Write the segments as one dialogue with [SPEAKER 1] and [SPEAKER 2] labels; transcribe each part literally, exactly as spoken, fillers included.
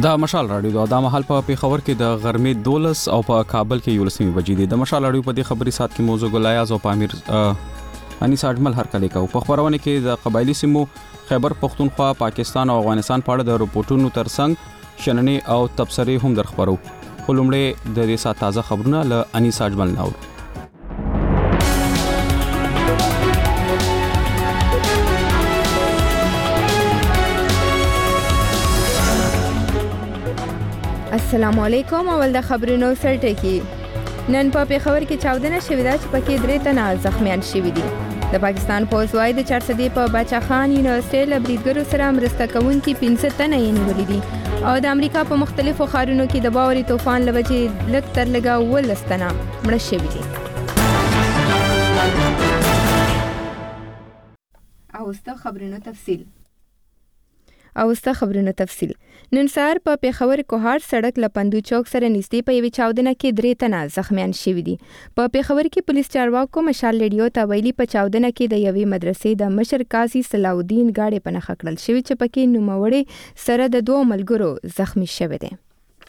[SPEAKER 1] دا مشال رادیو دا مهال په پیښور کې د غرمې دولس او په کابل کې یولسمې بجې دي. د مشال رادیو په دې خبري سات کې موضوع ګلایاز او پامیر انیس اجمل هر کله کو په خبرونه کې د قبایلی سیمو خیبر پختونخوا پاکستان او افغانستان په اړه د رپورټونو ترڅنګ شننې او تبصرې هم درخبرو. خلومړې د دې سات تازه خبرونه له انیس اجمل ناو.
[SPEAKER 2] السلام علیکم. اول د خبرونو سرټکی. نن په پیښور کې چاودنه شوې ده چې پکې درې تنه زخمیان شوي دي. د پاکستان پولیس وايي د چارسدې په باچا خان یونیورسيټي له بریدګرو سره مرسته کوونکي پنځه تنه یې نیولي دي او د امریکا په مختلفو ښارونو کې د باوري طوفان له وجې لږ تر لږه اوولس تنه مړه شوي دي. اوسته خبرونو تفصیل اوسته خبرونو تفصیل نن سهار په پیښور کوهار سړک لپندو چوک سره نږدې په یوې چاودنه کې درې تنه زخمیان شوي دي. په پیښور کې پولیس چارواکو مشال ریډیو ته ویلي په چاودنه کې د یوې مدرسې د مشر قاضي صلاح الدین گاډي په نښه کړل شوی چې پکې نوموړي سره د دوه ملګرو زخمی شوی دی.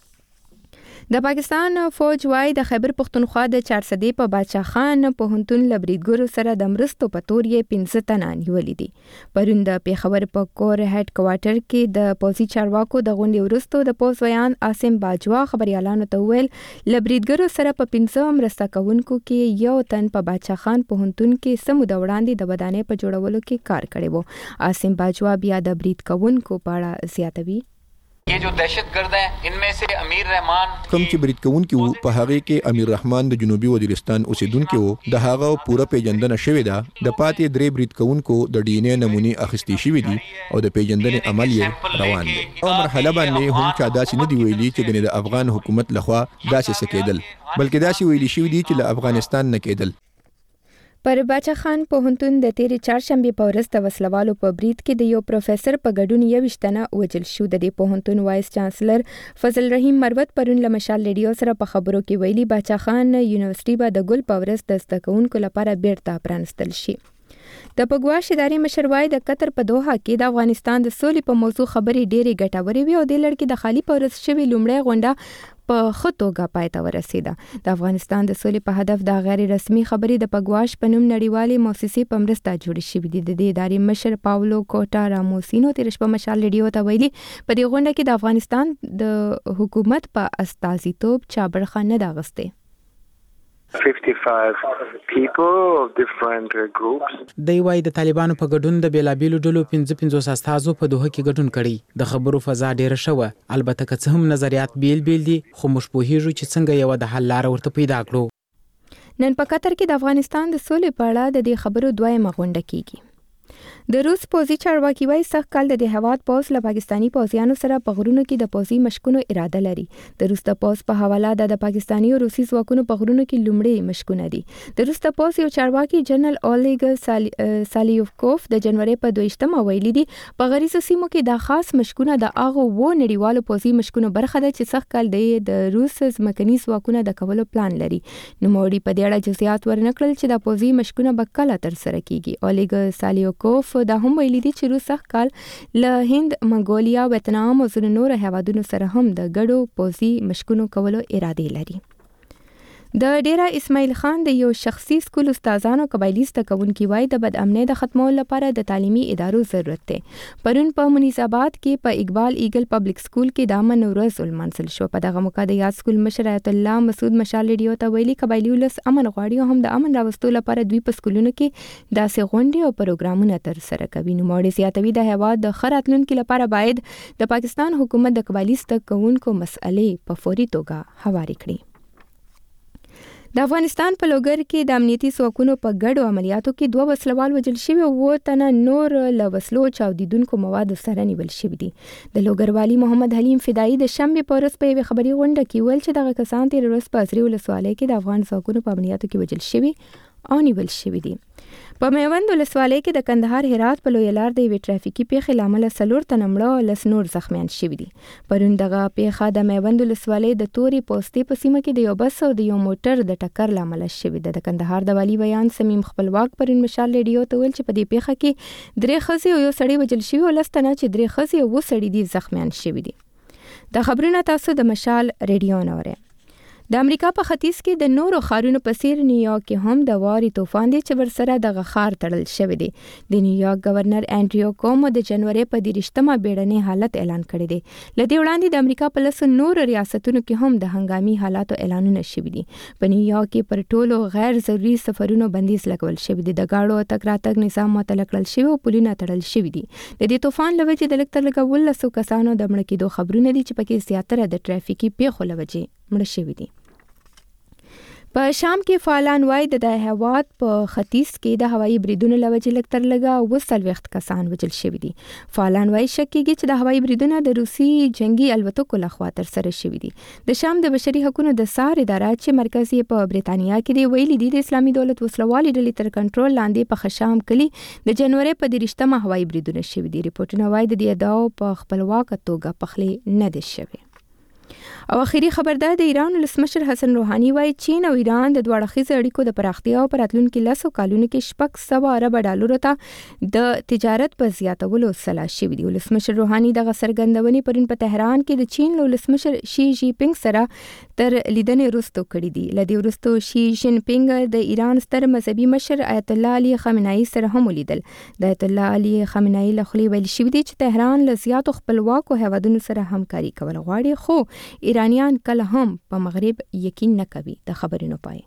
[SPEAKER 2] د پاکستان فوج وايي د خیبر پختونخوا د چارسدې په باچا خان پوهنتون له بریدګرو سره د مرستو په تور یې پنځه تنه نیولي دي. پرون د پیښور په کور هډ کوارټر کې د پوځي چارواکو د غونډې وروسته د پوز ویان عاصم باجوا خبريالانو ته ویل له بریدګرو سره په پنځه مرسته کوونکو کې یو تن په باچا خان پوهنتون کې سمو د وړاندې د ودانۍ په جوړولو کې کار کړی وو. عاصم باجوا بیا د برید کوونکو په اړه زیاتوي.
[SPEAKER 3] ये जो दहशतगर्द है इनमें से अमीर रहमान
[SPEAKER 4] کوم چې برید کوونکی وو په هغه کې امیر رحمان د جنوبي وزیرستان اوسیدونکو وو. د هغه پوره پیژندنه شوې ده. د پاتې درې برید کوونکو د ډي ان اے نمونې اخیستې شوې دي او د پیژندنې عمل یې روان دی. او مرحله باندې هم چا داسې نه دی ویلي چې ګنې د افغان حکومت لخوا داسې سکیدل بلکې داسې ویلي شوې دي چې له افغانستان نه کېدل.
[SPEAKER 2] پر باچا خان پوهنتون د تیرې چهارشنبې په ورځ د وسلوالو په برید کې د یو پروفیسور په ګډون یوویشت تنه وژل شو. د دې پوهنتون وایس چانسلر فضل رحیم مروت پرون له مشال ریډیو سره په خبرو کې ویلي باچا خان یونیورسيټي به د ګل په ورځ د زده کوونکو لپاره بیرته پرانستل شي. د پګواش ادارې مشر وايي د قطر په دوحه کې د افغانستان د سولې په موضوع خبرې ډېرې ګټورې وي او د لړ کې د خالی په ورځ شوی لومړی غونډه په خطوګه پای ته ورسیده. د افغانستان د سولې په هدف د غیر رسمي خبرې د پګواش په نوم نړیوالې مؤسسې په مرسته جوړې شوې دي. د دې ادارې مشر پاولو کوټا راموسینو تیر شپه مشال ریډیو ته ویلي په دې غونډه کې د افغانستان د حکومت په استازیتوب چا برخه نه ده اخیستې.
[SPEAKER 5] fifty-five people of different groups.
[SPEAKER 6] دی وايي د طالبانو په ګډون د بیلابیلو ډلو پنځه پنځوس استازو په دوه کې ګډون کړي. د خبرو فضا ډیره شوه. البته که څه هم نظریات بیل بیل دي خو موږ پوهیږو چې څنګه یو د حل لار ورته پیدا کړو.
[SPEAKER 2] نن په قطر کې د افغانستان د سولې په اړه د دې خبرو دویمه غونډه کیږي. د روس پوځي چارواکي وايي سخت کال د هواد پوز له پاکستانی پوځیانو سره په غرونو کې د پوځي مشکونو اراده لري. د روس د پوز په حواله د پاکستانی او روسي ځواکونو په غرونو کې لومړی مشکونه دي. د روس د پوز یو چارواکي جنرال اولیګ سالیوفکوف د جنوري په دویشتمه ویلي دي په غریزو سیمو کې د خاص مشکونه د اغه و نړیوالو پوځي مشکونو برخه ده چې سخت کال د روس ځمکني ځواکونو د کولو پلان لري. نو موري په دې اړه جزئیات ورنکړل چې د پوځي مشکونه به کله تر سره کیږي. اولیګ سالیوفکوف دا هم ویلي دي چې روس سخت کال له هند، منګولیا، ویتنام او ځینو نورو هیوادونو سره هم د ګډو پوځي مشکونو کولو اراده لري. د ډیرا اسماعیل خان د یو شخصي سکول استادانو قبایلی زده کوونکي وايي د بد امنۍ د ختمولو لپاره د تعلیمي ادارو ضرورت دی. پرون په منیز آباد کې په اقبال ایګل پبلک سکول کې د امن ورځ ولمانځل شو. په دغه موقع د یاد سکول مشر آیت الله مسعود مشال ریډیو ته ویلي قبایلی ولس امن غواړي او هم د امن راوستلو لپاره دوی په سکولونو کې داسې غونډې او پروګرامونه ترسره کوي. نو موري زیاتوي د هیواد د ښه راتلونکي لپاره باید د پاکستان حکومت د قبایلی زده کوونکو مسئلې په فوري توګه هواري کړي. د افغانستان په لوګر کې د امنیتي ځواکونو په ګډو عملیاتو کې دوه وسلوال وژل شوي او اووه تنه نور له وسلو چاودیدونکو موادو سره نیول شوي دي. د لوګر والي محمد حلیم فدایي د شنبې په ورځ په یوې خبري غونډه کې ویل چې دغه کسان تېره ورځ په ازرې ولسوالۍ کې د افغان ځواکونو په عملیاتو کې وژل شوي او نیول شوي دي. په میوند ولسوالۍ کې د کندهار هرات په لویه لار د یوې ټرافیکي پیښې له امله څلور تنه مړه او لس نور زخمیان شوي دي. پرون دغه پیښه د میوند ولسوالۍ د تورې پوستې په سیمه کې د یو بس او د یو موټر د ټکر له امله شوې ده. د کندهار د والي بیان سمیم خپلواک پرون مشال ریډیو ته ویل چې په دې پیښه کې درې ښځې او یو سړی وژل شوي او لس تنه چې درې ښځې او اووه سړي دي زخمیان شوي دي. د خبرونه تاسو د مشال ریډیو نوره. د امریکا په ختیځ کې د نورو ښارونو په څیر نیویارک کې هم د واري طوفان دی چې ورسره د غخار تړل شوی دی. د نیویارک گورنر انډریو کومو د جنوري په دیرشتمه بیړني حالت اعلان کړی دی. لدې وړاندې د امریکا په لسو نورو ریاستونو کې هم د هنګامي حالاتو اعلانونه شوي دي. په نیویارک کې پر ټولو غیر ضروري سفرونو بندیز لګول شوی دی. د گاډو تګ راتګ نظام معطل کړل شوی او پلونه تړل شوي دي. د دې طوفان له وجې د لږ تر لږه ولسو کسانو د مړه کېدو خبرونه دي چې پکې زیاتره د ټرافیکي پیښو له وجې مړه شوي دي. په شام کې فعالان وایي د هیواد په ختیځ کې د هوایي بریدونو له وجې لږ تر لږه اووه څلوېښت کسان وژل شوي دي. فعالان وایي شک کېږي چې د هوایي بریدونه د روسي جنگي الوتکو لخوا ترسره شوي دي. د شام د بشري حقوقو د سار اداره چې مرکز یې په بریتانیا کې دی ویلي دي د اسلامي دولت وسلوالي ډلې تر کنټرول لاندې په خشام کلي د جنوري په دیرشتمه هوایي بریدونه شوي دي. ریپورتونه وایي د دې ادعاو په خپلواکه توګه پخلی نه دي شوي. او اخیری خبردار د ایران ولسمشر حسن روحاني وایي چین او ایران د دوه اړخیزو اړیکو د پراختیا او راتلونکي لسو کالونو کې شپږ سوه ارب ډالرو ته د تجارت په زیاتولو سلا شوي دي. ولسمشر روحاني دغه څرګندونې پرون په تهران کې د چین له ولسمشر شي جی پینګ سره تر لیدنې وروسته کړې دي. له دې وروسته شي جین پینګ د ایران ستر مذهبي مشر آیت الله علي خامنه‌ای سره هم ولیدل. د آیت الله علي خامنه‌ای له خولې ویل شوي دي چې تهران له زیاتو خپلواکو هیوادونو سره همکاري کول غواړي، خو ایرانیان کله هم په مغرب یقین نه کوي. د خبرونو پای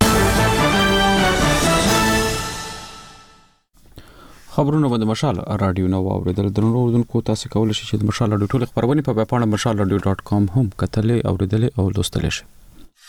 [SPEAKER 1] خبرونه به د مشال رادیو نو اوریدل. درنو اوردونکو تاسو کولای شئ چې د مشال رادیو ټول خبرونه په ویبپاڼه مشال رادیو ډاټ کام هم کتلې اوریدلې او لوستلې شئ.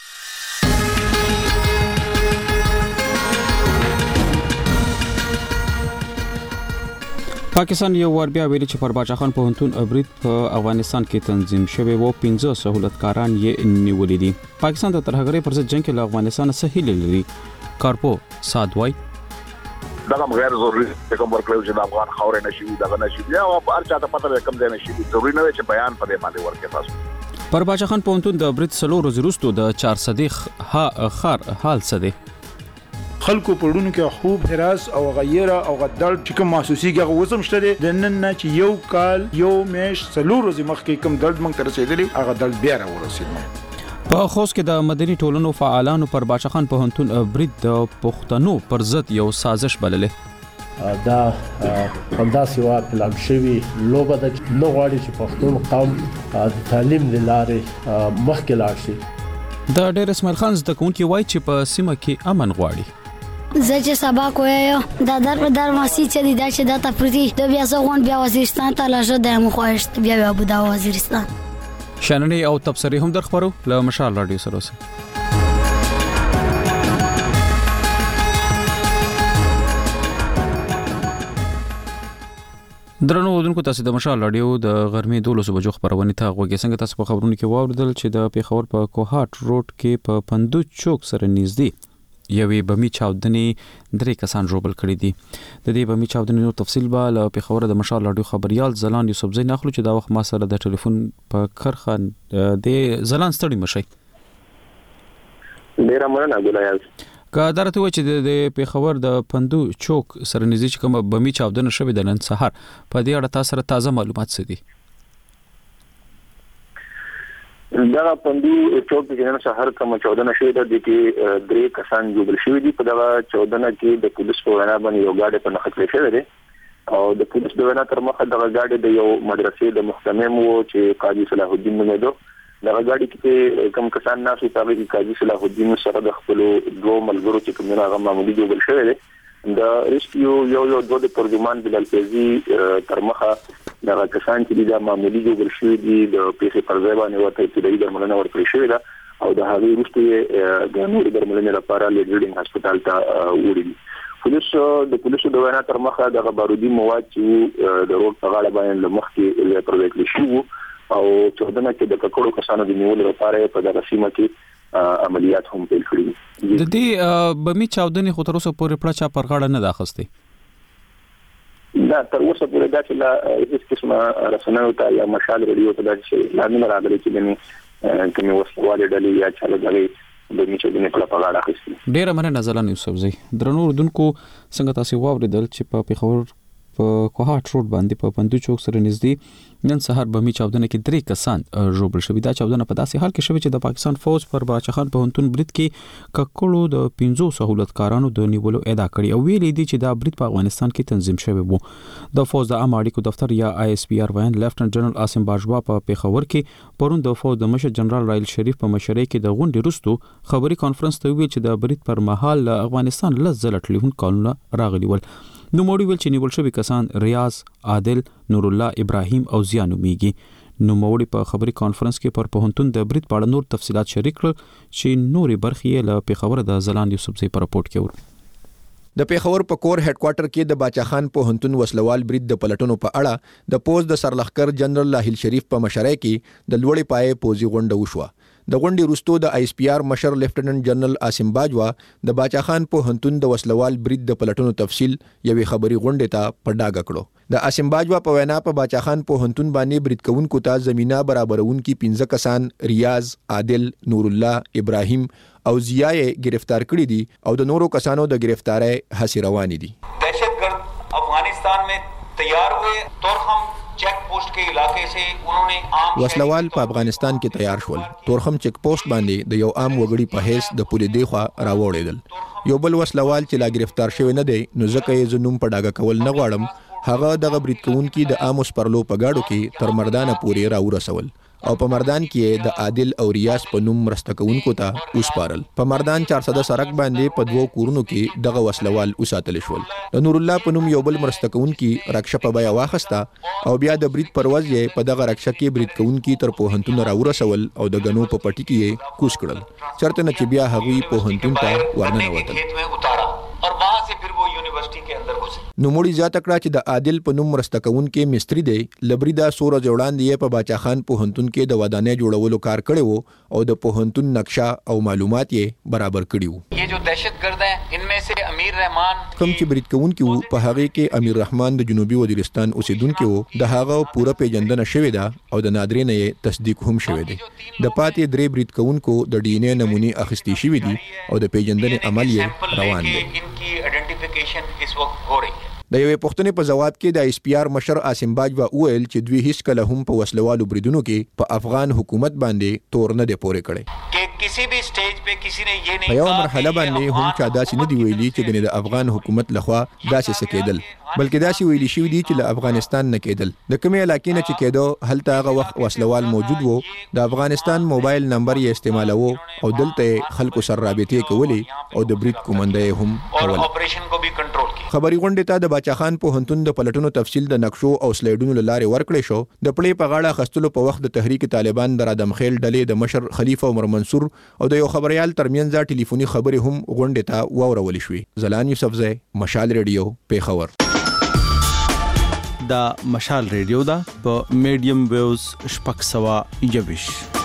[SPEAKER 1] پاکستان یو ور بیا ویلي چې پر باچا خان پوهنتون برید په افغانستان کې تنظیم شوی و پنځه سہولتکاران یې نیولې دي. پاکستان د ترهګرۍ پر ضد جنگ کې له افغانستان څخه هیله لري. کارپو سادوای
[SPEAKER 7] دا غیر ضروري کوم ورکلو چې د افغان خاورې نشي دا نشي بیا او هر چا ته پته کم ځای نشي ضروري نه چې بیان په دې باندې ورکې تاسو.
[SPEAKER 1] پر باچا خان پوهنتون د برید سلو ورځې وروسته د چار صدیق ها خار حال څه دی؟
[SPEAKER 8] خلکو پړونو کې خوب هراس او غیره او غدل چې کوم محسوسي کې وزم شته د نن نه چې یو کال یو میش څلور ورځې مخکې کوم درد مونږ ته رسیدلی هغه درد بیا راورسېد.
[SPEAKER 1] په خوست کې د مدني ټولنو فعالانو پر باچا خان پوهنتون برید د پښتنو پر ضد یو سازش بللې.
[SPEAKER 9] دا همدا سیوا پلان شوی لوبه د نو غواړي چې پښتون قوم د تعلیم د لارې مخکې لاړ شي.
[SPEAKER 1] د ډېر اسماعیل خان زده کوونکي وایي چې په سیمه کې امن غواړي.
[SPEAKER 10] زه چې سبق وایم دا در په در ماسي چې دی دا چې دا تفریدي د بیا زغون بیا وزیرستان ته لاژه د مو خوښ بیا بیا ابو دا وزیرستان
[SPEAKER 1] شانني او تبصري هم در خبرو له مشال رادیو سره اوسه. درنو ودونکو تاسو د مشال رادیو د غرمې دولس بجو خبرونه ته غوږی څنګه تاسو په خبرونو کې واوریدل چې د پیښور په کوهاټ روډ کې په پندو چوک سره نږدې یوې بمی چاودنې درې کسان ژوبل کړي دي. د دې بمی چاودنې نور تفصیل به له پیښور د مشال رادیو خبريال زلان یوسفزی ناخلو چې دا وخت ما سره د ټلیفون په کرخه د زلان ستړي مشي.
[SPEAKER 5] ډیر مننه ګلایل.
[SPEAKER 1] که درته و چې د پیښور د پندو چوک سره نږدې چې کوم بمی چاودنه شوې د نن سحر په دې اړه تاسو سره تازه معلومات څه دي؟
[SPEAKER 5] دا پندو چوک کې نن سحر کوم چودنه شوې ده د کې درې کسان جوړل شوې دي. په دا چودنه کې د پولیس په وینا باندې یو گاډي په نښه کړی شوی دی او د پولیس د وینا تر مخه د گاډي د یو مدرسې د مختمم وو چې قاضي صلاح الدین نومېدو. دا گاډي کې کوم کسان ناسو په کې قاضي صلاح الدین سره د خپل دوه ملګرو چې کوم نه معمولی جوړل شوی دی. دا ریسکیو یو یو دوه د ترجمان بلال فیضی تر مخه دا کسان چې د معمولی جوړل شوی دي د پیسې پر ځای باندې ورته ابتدایي درملنه ورکړل شوې ده او د هغې وروسته د نورو درملنې لپاره لیډرینګ هسپتال ته وړي. پولیس د پولیسو د وینا تر مخه د بارودي مواد چې د روډ په غاړه باندې مخکې پروژیکټ شو او چودنه کې د ککړو کسانو د نیولو لپاره په دغه سیمه کې عملیات هم پیل کړي.
[SPEAKER 1] د دې بمی چاودنې خو تر اوسه پورې پړه چا پر غاړه نه داخسته.
[SPEAKER 5] دا تر اوسه پورې دا چې لا هیڅ قسمه رسنیو ته یا مشال رادیو ته دا چې لامل راغلي چې دني کومه وسوالې ډلې یا چاله دغه د میچو د نه په غاړه اخیستي.
[SPEAKER 1] ډیره مننه زلان یوسفزی. درنو اردوونکو څنګه تاسو واوریدل چې په پیښور په کوهاټ روډ باندې په پندو چوک سره نږدې نن سهار بمي چاودنه کې درې کسان ژوبل شوي. دا چاودنه په داسې حال کې شوې چې د پاکستان فوج پر باچخان پوهنتون برید کې ککړو د پنځو سہولتکارانو د نیولو ادعا کړې او ویلي دي چې دا برید په افغانستان کې تنظیم شوی وو. د فوج د عامه اړیکو دفتر یا آی اس پی آر وایي لیفټننټ جنرال عاصم باجوا په پیښور کې پرون د فوج د مشر جنرال رایل شریف په مشرۍ کې د غونډې وروسته خبري کانفرنس ته ویل چې د برید پر مهال افغانستان لږ ځله ټلیفون کالونه راغلي ول. نو موړي ویل چې نیول شوي کسان ریاض، عادل، نور الله، ابراهیم او زیا نومیږي. نو موړي په خبري کانفرنس کې پر پوهنتون د برید په اړه نور تفصيلات شریک کړل چې نورې برخې له پیښور د زلان یوسفزۍ په راپورټ کې ور
[SPEAKER 4] د پیښور په کور هډ کوارټر کې د باچاخان پوهنتون وسلوال برید د پلټنو په اړه د پوز د سرلخکر جنرال لاهیل شریف په مشرۍ کې د لوړې پای پوزي غونډه وشوه. د غونډې وروسته د آی اس پی آر مشر لیفټننټ جنرال عاصم باجوا د باچاخان پوهنتون د وسلوال برید د پلټنو تفصیل یوې خبري غونډې ته په ډاګه کړو. د عاصم باجوا په وینا په باچاخان پوهنتون باندې برید کوونکو ته زمينه برابرونکي پنځه کسان ریاض، عادل، نور الله، ابراهیم او زیا یې گرفتار کړي دي او د نورو کسانو د گرفتارۍ هڅې روانې دي.
[SPEAKER 3] दहशतगर्द अफगानिस्तान में तैयार हुए तोरखम चेक पोस्ट के इलाके से उन्होंने आम
[SPEAKER 4] وسلوال په افغانستان کې تیار شول. تورخم چیک پوسټ باندې د یو عام وګړي په حیث د پولې دیخوا راوړېدل. یو بل وسلوال چې لا گرفتار شوی نه دی نو ځکه یې زنوم په ډاګه کول نه غواړم. هغه د برید کوونکي د عامو سپرلو په گاډو کې تر مردانه پورې راورسول او په مردان کې د عادل او ریاض په نوم مرسته کوونکو ته وسپارل. په مردان چار سده سړک باندې په دوو کورونو کې دغه وسلوال وساتل شول. د نور الله په نوم یو بل مرسته کوونکي رکشه په بیا واخسته او بیا د برید پرواز یې په دغه رکشه کې برید کوونکي تر پوهنتون راورسول او د غنو په پټي کې کوس کړل. چرته نه چې بیا هغوی پوهنتون ته ورننوتل
[SPEAKER 3] और वहां से फिर वो यूनिवर्सिटी के अंदर घुसे.
[SPEAKER 4] نو موړي زیاته کړه چې د عادل په نوم مرسته کوونکي مستری دی لبریدا سوره جوړان دی په باچاخان پوهنتون کې د ودانۍ جوړولو کار کړی وو او د پوهنتون نقشه او معلومات یې برابر کړی وو.
[SPEAKER 3] ये जो दहशतगर्द हैं इनमें से अमीर रहमान
[SPEAKER 4] کوم چې برید کوونکي وو په هغه کې امیر رحمان د جنوبي وزیرستان اوسیدونکو وو. د هغه پوره پیژندنه شوې ده او د نادرین یې تصدیق هم شوې ده. د پاتې درې برید کوونکو د ډي ان اے نمونې اخیستې شوې دي او د پیژندنې عمل یې روان دی.
[SPEAKER 3] इनकी आइडेंटिफिकेशन इस वक्त हो रही है.
[SPEAKER 4] د یوې پوښتنې په جواب کې د آی اس پی آر مشر عاصم باجوا وویل چې دوی هیڅ کله هم په وسلوالو بریدونو کې په افغان حکومت باندې تور نه دی پورې کړی.
[SPEAKER 3] किसी भी स्टेज पे किसी ने ये नहीं
[SPEAKER 4] په یو مرحله باندې هم چا داسې نه دی ویلي چې د افغان حکومت لخوا داسې سکیدل بلکې داسې ویلي شوی دی چې له افغانستان نه کېدل. د کومې علاقې نه چې کېدو هلته هغه وخت وسلوال موجود وو. د افغانستان موبایل نمبر یې استعمالوو او دلته خلکو سره رابطې کولې او د برید کومنده هم
[SPEAKER 3] और ऑपरेशन को भी कंट्रोल किया.
[SPEAKER 4] خبري غونډې ته د باچاخان پوهنتون د پلټنو تفصیل د نقشو او سلایډونو لارې ورکړې شو. د پړې په غاړه خستلو په وخت د تحریک طالبان د رادم خیل ډلې د مشر خلیفہ عمر منصور او د یو خبريال ترمنځ ټلیفوني خبرې هم غونډې ته واورول شوې. زلان یوسفزۍ، مشال ریډیو، پیښور.
[SPEAKER 11] دا مشال ریډیو دا په میډیم ویوز شپږ سوه یویش.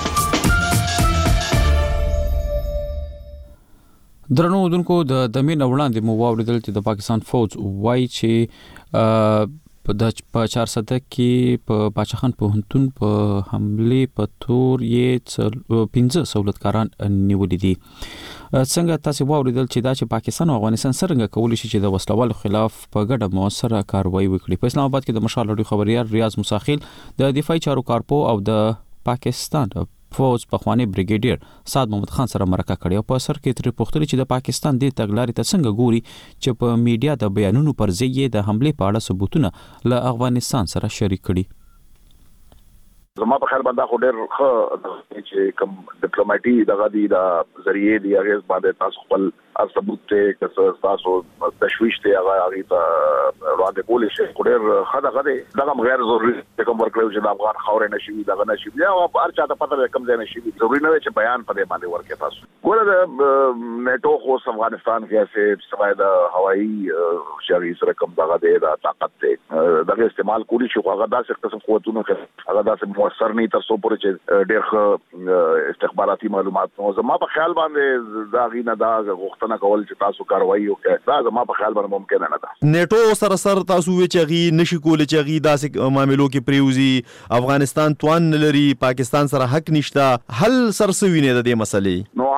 [SPEAKER 1] درنو ودونکو د دمین وړاندې مو واوریدل چې د پاکستان فوج وایي چې په د په چار سده کې په باچاخان پوهنتون په حمله په تور یې پنځه سہولتکاران نیولې دي. څنګه تاسو واوریدل چې دا چې پاکستان او افغانستان څنګه کولی شي چې د وسلوالو خلاف په ګډه موثره کاروایی وکړي. په اسلام آباد کې د مشال اړیکو خبريال ریاض مساخیل د دفاعي چارو کارپو او د پاکستان فوج په خوانی بریګیډیر سعد محمد خان سره مرکه کړې او په سر کې تر پوښتنه چې د پاکستان د تګلارې ته څنګه ګوري چې په میډیا د بیانونو پر ځای د حمله په اړه ثبوتونه له افغانستان سره شریک کړي.
[SPEAKER 7] زما په خیال باندې خو ډېر ښه چې کوم ډیپلوماټي دغه دی د ذریعے دی هغه باندې تاسو خپل ثبوت ته که تاسو تشویش ته هغه هغه ته وړاندې کولی شئ. خو ډېر ښه دغه دی دغه غیر ضروري کوم ورکړو چې د افغان خاورې نشي دغه نشي بیا هر چا ته پته کوم ځای نشي ضروري نه چې بیان په دې باندې ورکړي. تاسو ګوره د نیټو خو افغانستان کې اسه سوای د هوایي شری سره کوم دغه دی د طاقت ته دغه استعمال کولی شي. هغه داسې قسم قوتونو کې هغه داسې موثر نه تر څو پورې چې ډېر ښه استخباراتي معلومات نو زما په خیال باندې دا غینه دا غوښتنه کول چې تاسو کاروایی وکړئ دا زما په خیال باندې ممکن نه ده.
[SPEAKER 11] نیټو سره سره تاسو وی چې غي نشي کولای چې غي داسې معاملو کې پریوزي افغانستان توان لري پاکستان سره حق نشته حل سرسوي نه د دې مسلې
[SPEAKER 7] نو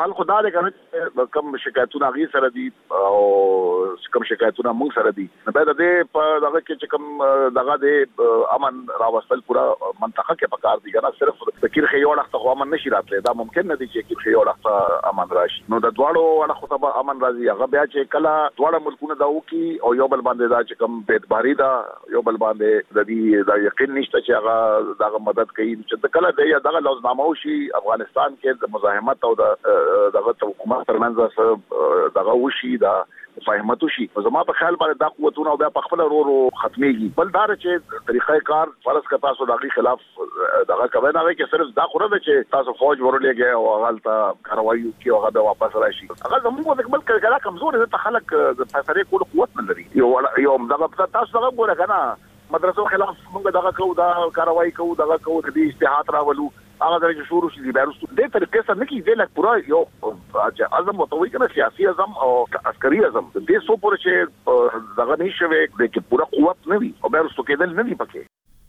[SPEAKER 7] حال خدا دې کنه کم شکایتونه غي سره دي او کم شکایتونه موږ سره دي نه به دې په دغه کې چې کم دغه دې امن راوستل پورا منطقه کې پکار دي کنه صرف فکر خې یو وخت خو امن نشي راتله دا ممکن نه دي چې فکر خې یو وخت امن راشي نو د دواړو ولا خطبه امن راځي هغه بیا چې کله دواړه ملکونه دا وکي او یو بل باندې دا چې کم بیتباری دا یو بل باندې د دې دا یقین نشته چې هغه دغه مدد کوي چې کله د دغه لوزنامه وشي افغانستان کې د مزاحمت او د دغه حکومت ترمنځ دغه وشي دا فهمت شي زما په خیال باندې دا قوتونه او بیا په خپل ورو ختميږي بل دا چې طریقې کار فرض کا تاسو دغه خلاف دغه کوي نه کې صرف دا خو نه چې تاسو فوج ورولېږي او غلطه کاروایی کوي او هغه واپس راشي هغه زموږ د خپل کله کمزور دي ته خلک د فیصله کول قوت نه لري یو یو دغه تاسو دغه ګوره کنه مدرسو خلاف موږ دغه کوو دا کاروایی کوو دغه کوو د اجتهاد راولو هغه درجه شروع شي د بیرستو د طریقې سره نه کیږي لکه پورا یو اعظم متوي کنه سیاسي اعظم او عسکري اعظم د دې سو پورې چې دغه نشوي د کې پورا قوت نه وي او بیرستو کېدل نه وي پکې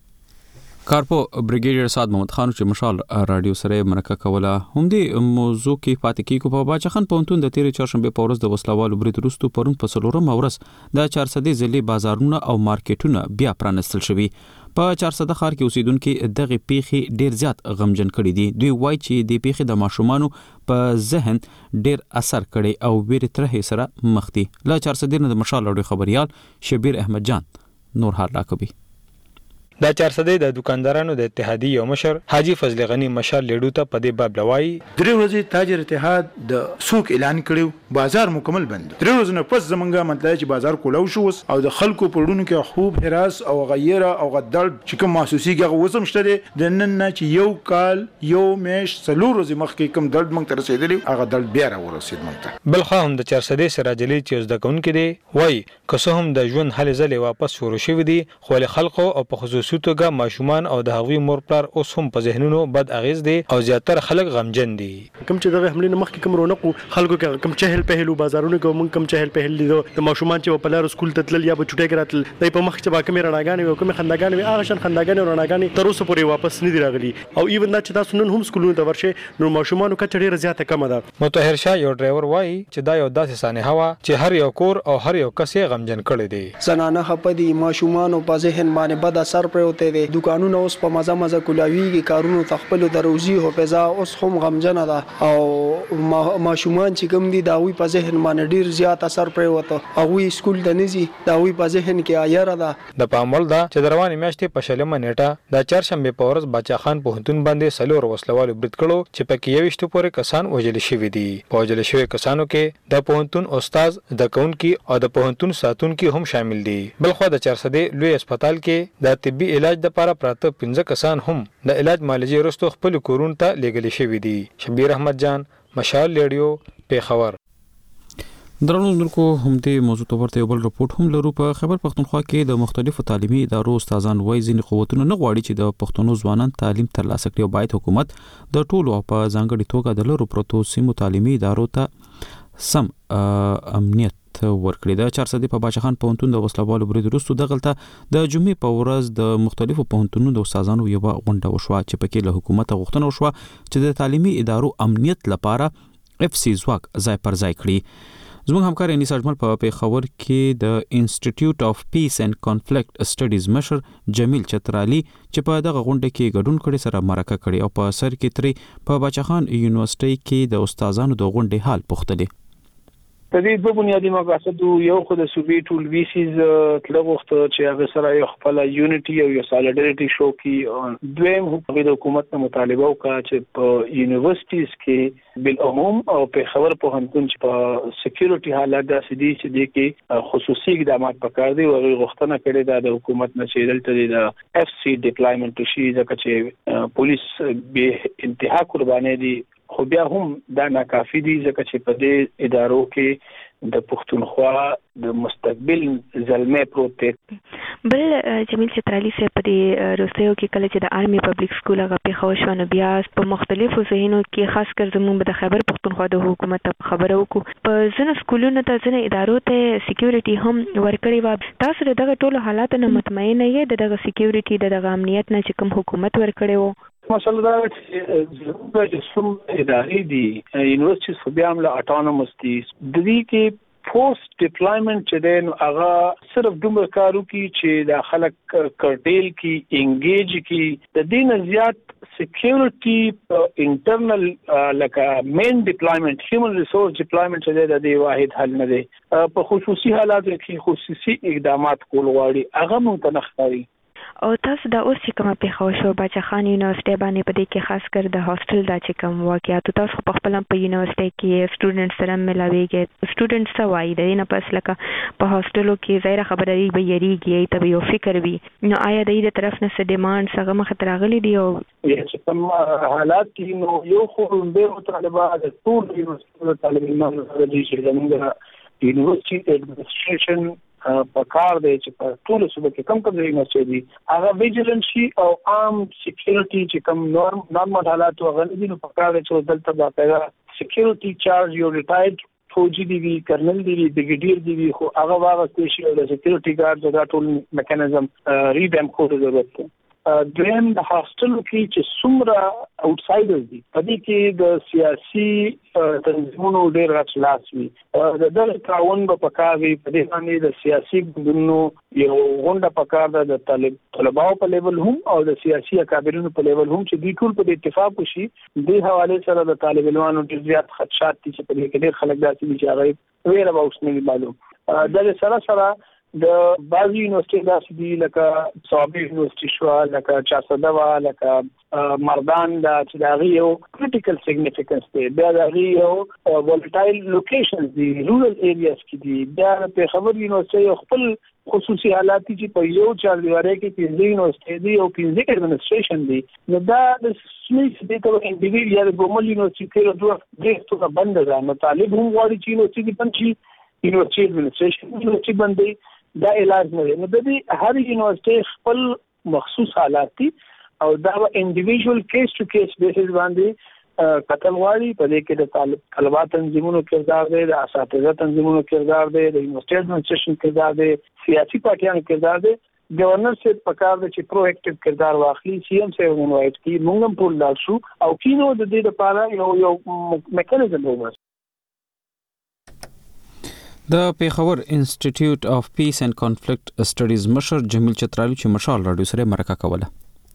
[SPEAKER 1] کارپو بریګیډیر سعد محمد خان چې مشال رادیو سره مرکه کوله هم دې موضوع کې پاتې کیږي په باچخان پونتون د تیرې چهارشنبه په ورځ د وسلوالو برید وروسته پرون په څلورم ورځ د چار سده ځلې بازارونه او مارکیټونه بیا پرانستل شوي په چار سده ښار کې اوسیدونکو دغه پیخي ډیر زیات غمجن کړي دي دوی وایي چې د پیخي د ماشومانو په ذهن ډیر اثر کړي او ویری ترې سره مخ دي لا چار سده نه د مشال رادیو خبريال شبیر احمد جان نور حال راکوي
[SPEAKER 12] دا چارسده د دکاندارانو د اتحادیې یو مشر حاجی فضل غنی مشال لیډو ته په دې باب لوي
[SPEAKER 8] درې ورځې تاجر اتحاد د سوق اعلان کړو بازار مکمل بند درې ورځې نه پس زمونږه مطلب چې بازار کولو شو او د خلکو پړونو کې خوب هراس او غیره او غدل چې کوم محسوسي غو وسم شته د نن نه چې یو کال یو میش څلور ورځې مخکې کوم درد مونږ تر رسیدلی هغه درد بیا را ورسید مونږ ته
[SPEAKER 12] بل خو هم د چارسده سراجلی چې د کون کې دی وای که هم د ژوند حل زلې واپس شروع شوې دي خو له خلکو او په خصوص توګه ماشومان او د هغوی مور پلار اوس هم په ذهنونو بد اغیز دي او زیاتره خلک غمجن دي
[SPEAKER 13] کوم چې دغه حمله مخکې کوم رونق خلکو کې کوم چهل پهلو بازارونو کې موږ کوم چهل پهل دي د ماشومان چې په لار سکول ته تلل یا په چټي کراتل دای په مخ چې با کوم رڼاګانې او کوم خندګانې هغه شان خندګانې او رڼاګانې تر اوسه پورې واپس نه دي راغلي او ایون دا چې تاسو نن هم سکولونو ته ورشه نو ماشومانو کچ ډیره زیاته کم ده
[SPEAKER 12] متطهر شاه یو ډرایور وایي چې دا یو داسې سانحه وا چې هر یو کور او هر یو کس یې غمجن کړي دي
[SPEAKER 14] زنانه خپدي ماشومان په ذهن باندې بد اثر پروته دي دکانونه اوس په مزه مزه کولاویږي کارونو تخپل د روزي او پیزا اوس هم غمجن ده او ماشومان چې کوم دي دا وی په ذهن باندې ډیر زیات اثر پروته او وی سکول د نزي دا وی په ذهن کې آیره ده
[SPEAKER 12] د پامول دا چې دروانې میاشتې په شلمه نیټه د چهارشنبه په ورځ باچا خان په هتون باندې سلور وسلوالو برید کړو چې پکې یوشت پورې کسان وژل شوي دي په وژل شوي کسانو کې د پوهنتون استاد د کونکي او د پوهنتون ساتونکي هم شامل دي بل خو د چارسده لوی هسپتال کې د طبي علاج لپاره پراته پنځه کسان هم د علاج معالجې وروسته خپل کورون ته لېږل شوي دي شبیر احمد جان مشال لیډیو پیښور
[SPEAKER 1] درنو دلکو هم دې موضوع ته ورته یو بل رپورټ هم لرو په خیبر پختونخوا کې د مختلفو تعلیمي ادارو استادان وایي ځینې قوتونه نه غواړي چې د پښتنو ځوانان تعلیم ترلاسه کړي او باید حکومت د ټولو په ځانګړي توګه د لرو پروتو سیمو تعلیمي ادارو ته سم امنیت ورکړي د چارسدي په باچخان پونتون د وسلوالو برید وروسته د غلطه د جمعې په ورځ د مختلفو پونتونو د استادانو یو غونډه وشوه چې پکې له حکومت غوښتنه وشوه چې د تعلیمي ادارو امنیت لپاره اف سی ځواک ځای پر ځای کړي زموږ همکار انیس اجمل په پیښور کې د انسټیټیوټ اف پیس اینڈ کانفلیکټ سټډیز مشر جمیل چترالی چې په دغه غونډه کې ګډون کړي سره مرکه کړي او په سر کې ترې په باچخان یونیورسيټي کې د استادانو د غونډې حال پوښتلې
[SPEAKER 15] د دې دوه بنیادی مقاصد یو خو د صوبې ټول ویسیز تلغوخته چې هغه سره یو خپل یونټي او یو سالیډریټي شو کی دویم هغه د حکومت ته مطالبه وکړه چې په یونیورسيټیز کې بالعموم او په خبر په هنتون چې په سکیورټي حالات د سدي چې د کې خصوصي اقدامات پکار دي او غوښتنه کړې د حکومت نه چې دلته د اف سی ډیپلایمنټ شي ځکه چې پولیس به انتها قرباني دي خو بیا هم دا ناکافي دي ځکه چې په دې ادارو کې د پښتونخوا د مستقبل زلمه پروت
[SPEAKER 2] بل جمیل چترالی سے پدې روسیو کې کله چې د آرمي پبلک سکول هغه په خوښونه بیا په مختلفو ذهنو کې خاص کر زموږ د خبر پښتونخوا د حکومت خبرو کو په ځنه سکولونو ته ځنه ادارو ته سکیورټي هم ورکړي و تاسو دغه ټولو حالات نه مطمئن یې دغه سکیورټي دغه امنیت نه چې کوم حکومت ورکړي وو
[SPEAKER 15] مسله دا چې د سم ادارې دي یونیورسيټیز خو بیا هم له اټونومس دي د دې کې پوسټ ډیپلایمنٹ چې دین هغه صرف دومره کارو کی چې د خلک کرټیل کی انګیج کی د دین زیات سکیورټي انټرنل لکه مین ډیپلایمنٹ هیومن ریسورس ډیپلایمنٹ چې د دې واحد حل نه دی په خصوصي حالاتو کې خصوصي اقدامات کول غواړي هغه مونږ ته نخاري
[SPEAKER 2] او تاسو د اوس چې کومه پیښه شو باچا خان یونیورسيټي باندې په دې کې خاص کر د هاستل د چې کوم واقعیت تاسو په خپل په یونیورسيټي کې سټوډنټ سره ملاويږي سټوډنټ سوای د نه پس لکه په هاستلو کې ظاهر خبره دی به یریږي ته یو فکر وي نو آیا د دې طرف نه څه ډیماند څنګه مخ ته راغلي دی او
[SPEAKER 15] چې کوم حالات کې نو یو خو به طالبان د ټول یونیورسيټي طالبان د دې چې زموږ یونیورسيټي اډمنسټریشن په کار دی چې په ټول صوبه کې کم کم یونیورسيټي دي هغه ویجیلنس شي او عام سکیورټي چې کم نورم نورمال حالات وغوړي نو په کار دی چې دلته باقاعده سکیورټي چارج یو ریټایرډ فوجي دی وی کرنل دی وی بریګیډیر دی وی خو هغه واغستې شي او د سکیورټي ګارد دا ټول میکانیزم ریډم کوډ ضرورت دی دریم د هاستلو کې چې څومره اوټسایډرز دي په دې کې د سیاسي تنظیمونو ډېر راځلاس وي د دغه تعاون په پکاوي په دې باندې د سیاسي ګوندونو یو غونډه پکار ده د طالب طلباو په لیول هم او د سیاسي اکابرینو په لیول هم چې دوی ټول په اتفاق وشي د حواله سره د طالب علمانو ډېر زیات خدشات دي چې په دې کې ډېر خلک داسې دي چې هغه ویره به اوس نه معلوم د سره سره د بازي یونیورسيټي داسې دي لکه صوابي یونیورسيټي شو لکه چاسدوا لکه مردان دا چې دا یو کریټیکل سیګنیفیکنس دی بیا دا یو ولټایل لوکیشنز دي رورل ایریاز کې دي بیا په خبر یونیورسيټي خپل خصوصي حالات چې په یو چار دیواره کې پنځه یونیورسيټي دي او پنځه اډمنسټریشن دي نو دا د سمیت د ټول انډیویډ یا د ګومل یونیورسيټي کې دوه ډېر څه بند ده نو طالب هم غواړي چې یونیورسيټي بند شي یونیورسيټي اډمنسټریشن یونیورسيټي بندي دا علاج نه دی نو د دې هر یونیورسيټي خپل مخصوص حالات دي او دا انډیویډوال کیس ټو کیس بیسز باندې قتل غواړي په دې کې د طالب طلبات تنظیمونو کردار دی د اساتذه تنظیمونو کردار دی د یونیورسيټي اډمنسټریشن کردار دی سیاسي پارټیانو کردار دی گورنر سے پکار د چې پرو اکټیو کردار واخلي سی ایم سے ونوایټ کی موږ په لار شو او کینو د دې لپاره یو یو میکانیزم وګورئ
[SPEAKER 1] د پیښور انسټیټیوټ اف پیس اینڈ کانفلکټ سټډیز مشر جمیل چترالي چې مشال رادیو سره مرکه کوله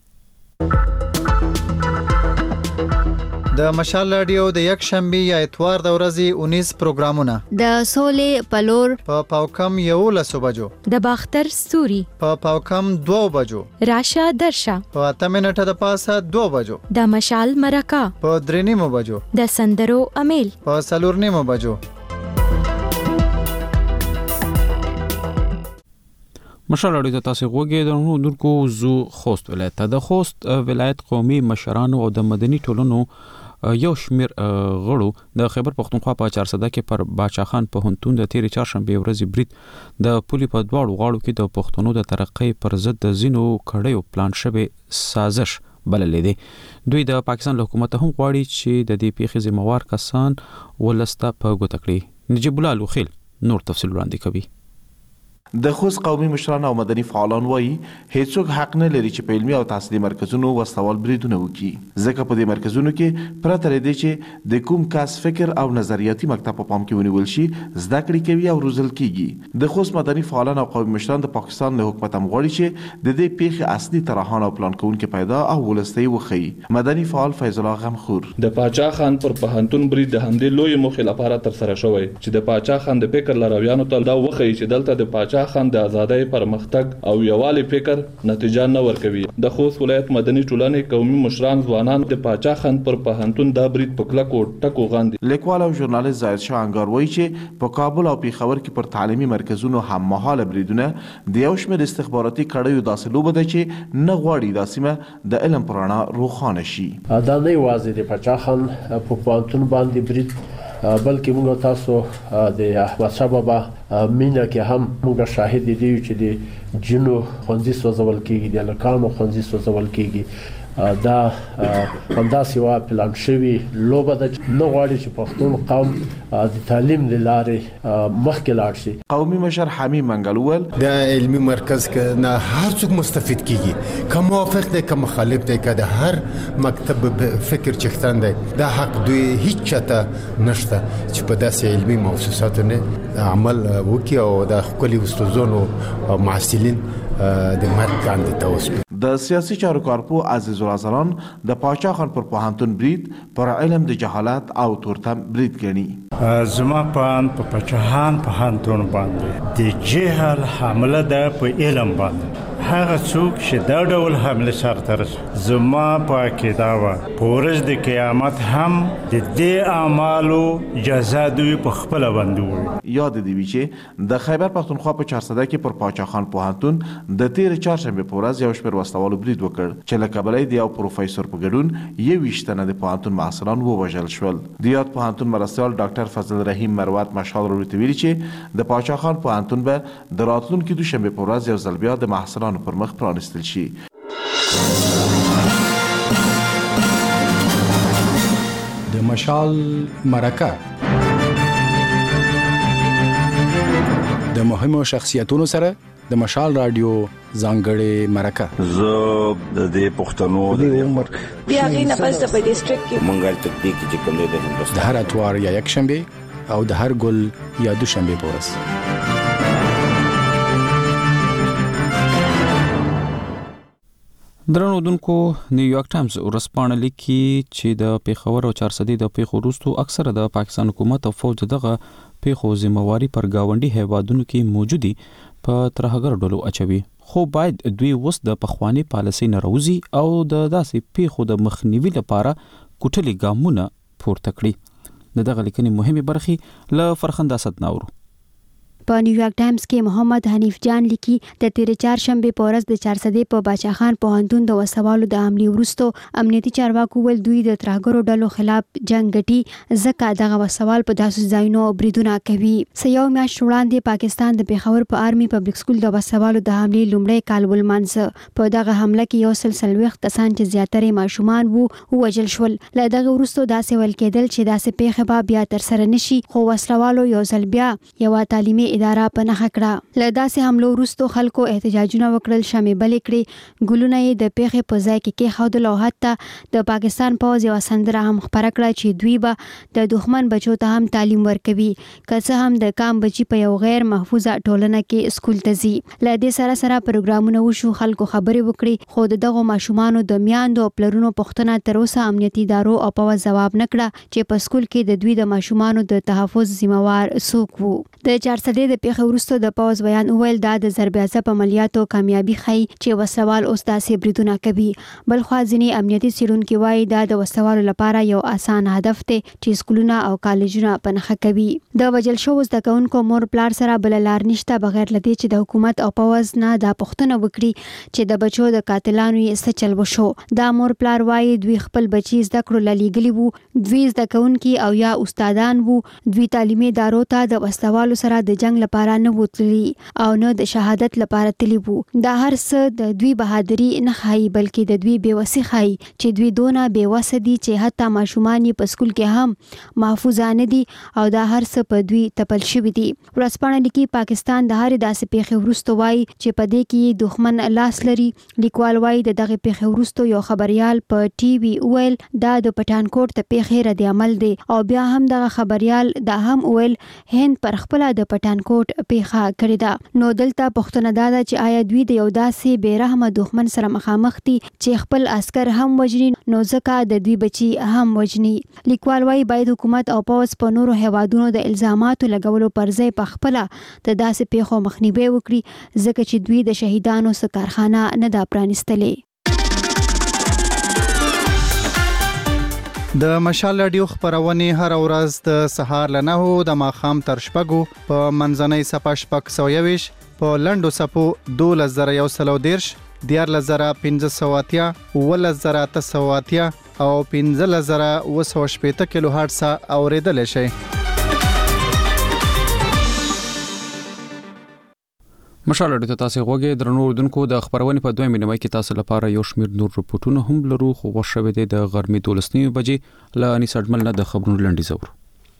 [SPEAKER 16] د مشال رادیو د یک شنبه یا اتوار د ورځې انیس پروګرامونه
[SPEAKER 17] د سولې پلور
[SPEAKER 16] په پاوکم یو لسو بجو
[SPEAKER 17] د باختر ستوري
[SPEAKER 16] په پاوکم دو بجو
[SPEAKER 17] راشه درشه
[SPEAKER 16] په اته منټه د پاسه دو بجو
[SPEAKER 17] د مشال مرکه
[SPEAKER 16] په درې نیمو بجو
[SPEAKER 17] د سندرو امیل
[SPEAKER 16] په څلور نیمو بجو
[SPEAKER 1] مشال اړیدو تاسو غوږی د نو درکو زو خوست ولایت د خوست ولایت قومي مشرانو او د مدني ټولنو یو شمیر غړو د خیبر پختونخوا په چارسده کې پر باچا خان په هنتون د تیری چهارشنبه ورځې برید د پولی په دواړو غاړو کې د پښتنو د ترقۍ پر ضد د زینو کړیو پلان شوی سازش بللې دي دوی د پاکستان حکومت هم غواړي چې د دې پیښې ذمہوار کسان ولسته په ګوته کړي نجیب الله لوخیل نور تفصیل وړاندې کوي
[SPEAKER 18] د خوست قومي مشران او مدني فعالان وایي هیڅوک حق نه لري چې په علمي او تحصیلي مرکزونو وسوال بریدونه وکړي ځکه په دې مرکزونو کې پرته لري چې د کوم کس فکر او نظریاتي مکتب په پام کې ونیول شي زده کړې کوي او روزل کیږي د خوست مدني فعالان او قومي مشران د پاکستان له حکومت هم غواړي چې د دې پیښې اصلي طرحان او پلان کوونکي پیدا او ولستي وخی مدني فعال فیض الله غمخور
[SPEAKER 19] د پاچا خان پر پهنتون برید د همدې لوی مخې لپاره تر سره شوی چې د پاچا خان د فکر لارویانو ته دا وخی چې دلته د پاچا خان د آزادۍ پرمختګ او یوالي فکر نتیجه نه ورکوي د خوست ولایت مدني ټولنې قومي مشران ځوانان د پاچا خان پر پهنتون دا برید په کلکو ټکو غاندي
[SPEAKER 18] لیکوال او ژورنالیست ظاهر شاه انګار وایي چې په کابل او پیښور کې پر تعلیمي مرکزونو هم مهاله بریدونه د یو شمېر استخباراتي کړیو داسې لوبه ده چې نه غواړي دا سیمه د علم پر رڼا روښانه شي
[SPEAKER 9] دا نه یوازې د پاچا خان په پهنتون باندې برید بلکې موږ تاسو د احمد شاه بابا مینا کې هم موږ شاهد دي چې د جنو خونځي سوځول کېږي د لکانو خونځي سوځول کېږي دا همداسې وا پلان شوی لوبه د نه غواړي چې پښتون قوم د تعلیم لارې مخکې لاړ شي.
[SPEAKER 18] قومي مشر حمید منګلول
[SPEAKER 20] د علمي مرکز کې نه هر څوک مستفید کیږي، کوم موافق دی کوم مخالف دی، که د هر مکتب فکر چختن دی دا حق دوی هیڅ چاته نشته چې په داسې علمي موسساتو نه عمل وکړي او د خپل استادانو او محصلین د مرګ کاندي توسو.
[SPEAKER 18] د سیاسي چارو کارپو عزیز الرحمن د پاچا خان پر پوهنتون برید پر علم د جهالت او تورتم برید ګڼي.
[SPEAKER 21] زما پان په پاچاهان پوهنتون باندې د جهل حمله ده په علم باندې. هغه څوک چې دا ډول حمله سرته رسوي زما په عقیده وه په ورځ د قیامت هم د دې اعمالو جزا دوی په خپله باندې وي.
[SPEAKER 18] یاد دې وي چې د خیبر پښتونخوا په چارسده کې پر پاچا خان پوهنتون د تیر چهارشنبې په ورځ یو شمېر وسلوالو برید وکړ چې له کبله د یو پروفیسور په ګډون یوویشت تنه د پوهنتون محصلان ووژل شول. د یاد پوهنتون مرستیال ډاکټر فضل رحیم مروت مشال راته ویلي چې د پاچا خان پوهنتون به د راتلونکي دوشنبې په ورځ یو ځل بیا د محصلانو پر مخ پرانستل شي.
[SPEAKER 22] د مشال مرکه د مهمو شخصیتونو سره د مشال رادیو ځانګړې مرکه.
[SPEAKER 23] زه د دې پښتنو د عمر
[SPEAKER 24] بیا غینه پس د ډیسټریکټ کې
[SPEAKER 23] منګل تکتیک چې کوم دی د هندوستان
[SPEAKER 22] د هر اتوار یا یک شنبه او د هر ګل یا دوشنبه په ورځ.
[SPEAKER 1] درنو دونکو نیویارک ټایمز ورسپانه لیکي چې د پیښور او چارسدي د پیښو وروسته اکثره د پاکستان حکومت او فوج دغه پیښو ذمہواری پر گاونډي هیوادونو کې موجودي په ترهګر ډلو اچوي، خو باید دوی وس د پخوانی پالیسي نه راوځي او د داسې پیښو د مخنیوي لپاره کوټلي ګامونه پورته کړي. دغه لیکنې مهمه برخه له فرخنده صدناورو.
[SPEAKER 25] په نیویارک ټایمز کې محمد حنیف جان لیکي د تیر چهارشنبه په ورځ د چارسدې په باچا خان پوهنتون د وسوالو د حملې وروسته امنیتي چارواکو ول دوی د ترهګرو ډلو خلاف جنگ ګټي، ځکه دغه وسوال په داسې ځایونو بریدونه کوي. سیاو میاشت وړاندې پاکستان د پیښور په آرمي پبلک سکول د وسوالو د حملې لومړی کال ولمانځه. په دغه حمله کې یو سل سلويخ کسان چې زیاتره ماشومان وو وژل شول. له دغه وروسته داسې ول کېدل چې داسې پیښه به بیا تر سره نشي، خو وسوالو یو ځل بیا یو تعلیمي اداره په نخښه کړه. له داسې حملو وروسته خلکو احتجاجونه وکړل، شمې بلې کړې، ګلونه یې د پیښې په ځای کې کېښودل او حتی د پاکستان پوځ یوه سندره هم خپره کړه چې دوی به د دښمن بچو ته هم تعلیم ورکوي، که څه هم د کام بچي په یو غیر محفوظه ټولنه کې سکول ته ځي. له دې سره سره پروګرامونه وشو، خلکو خبرې وکړي، خو د دغو ماشومانو د میاندو او پلرونو پوښتنه تر اوسه امنیتي ادارو او پوځ ځواب نه کړه چې په سکول کې د دوی د ماشومانو د تحفظ ذمہوار څوک وو. د چارسدې د پیښې وروسته د پوځ بیان وویل دا د ضرب اعصاب عملیاتو کامیابي ښیي چې وسوال اوس داسې بریدونه کوي. بلخوا ځینې امنیتي څېړونکي وایي دا د وسوالو لپاره یو اسان هدف دی چې سکولونه او کالجونه په نښه کوي. د وژل شوو زده کوونکو مور پلار سره بله لار نشته بغیر له دې چې د حکومت او پوځ نه دا پوښتنه وکړي چې د بچو د قاتلانو یې څه چل وشو. دا مور پلار وایي دوی خپل بچي زده کړو له لیږلي وو، دوی زده کوونکي او یا استادان وو، دوی تعلیمي ادارو ته د وسوالو سره د جنگ لپاره نه وتلی او نه د شهادت لپاره تلی وو. دا هر څه د دوی بهادری نه ښایي بلکې د دوی بېوسي ښایي چې دوی دونه بېوسه دي چې حتی ماشومان یې په سکول کې هم محفوظه نه دي او دا هر څه په دوی تپل شوي دي. ورځپاڼه لیکي پاکستان د هرې داسې پیښې وروسته وایي چې په دې کې دښمن لاس لري. لیکوال وایي د دغې پیښې وروسته یو خبریال په ټي وي وویل دا د پټانکوټ د پیښې رد عمل دی او بیا هم دغه خبریال دا هم وویل هند پر خپله د پټانکوټ پیښه کړې ده. نو دلته پوښتنه دا ده چې آیا دوی د یو داسې بې رحمه دښمن سره مخامخ دي چې خپل عسکر هم وژني نو ځکه د دوی بچي هم وژني. لیکوال وایي باید حکومت او پوځ په نورو هیوادونو د الزاماتو لګولو پر ځای په خپله د داسې پیښو مخنیوی وکړي ځکه چې دوی د شهیدانو څه کارخانه نه ده پرانیستلې.
[SPEAKER 16] د مشال رادیو خبرونه هر ورځ د سهار له نهو د ماښام تر شپږو په منځنۍ صفه شپږ سوه یوویشت په لنډو صفو دولس زره یو سل او دېرش، دیارلس زره پنځه سوه اتیا، اوولس زره اته سوه اتیا او پنځلس زره اوه سوه شپېته کیلو هرټز اورېدلی شئ.
[SPEAKER 1] مشال اړیته تاسو غوږی درنو اردوونکو د خبرونې په دوه مینه کې تاسو لپاره یو شمیر نور رپورټونه هم لرو خو وشوي د غرمې دولسنی بجې ل انیس اډمل نه د خبرونو لنډی زور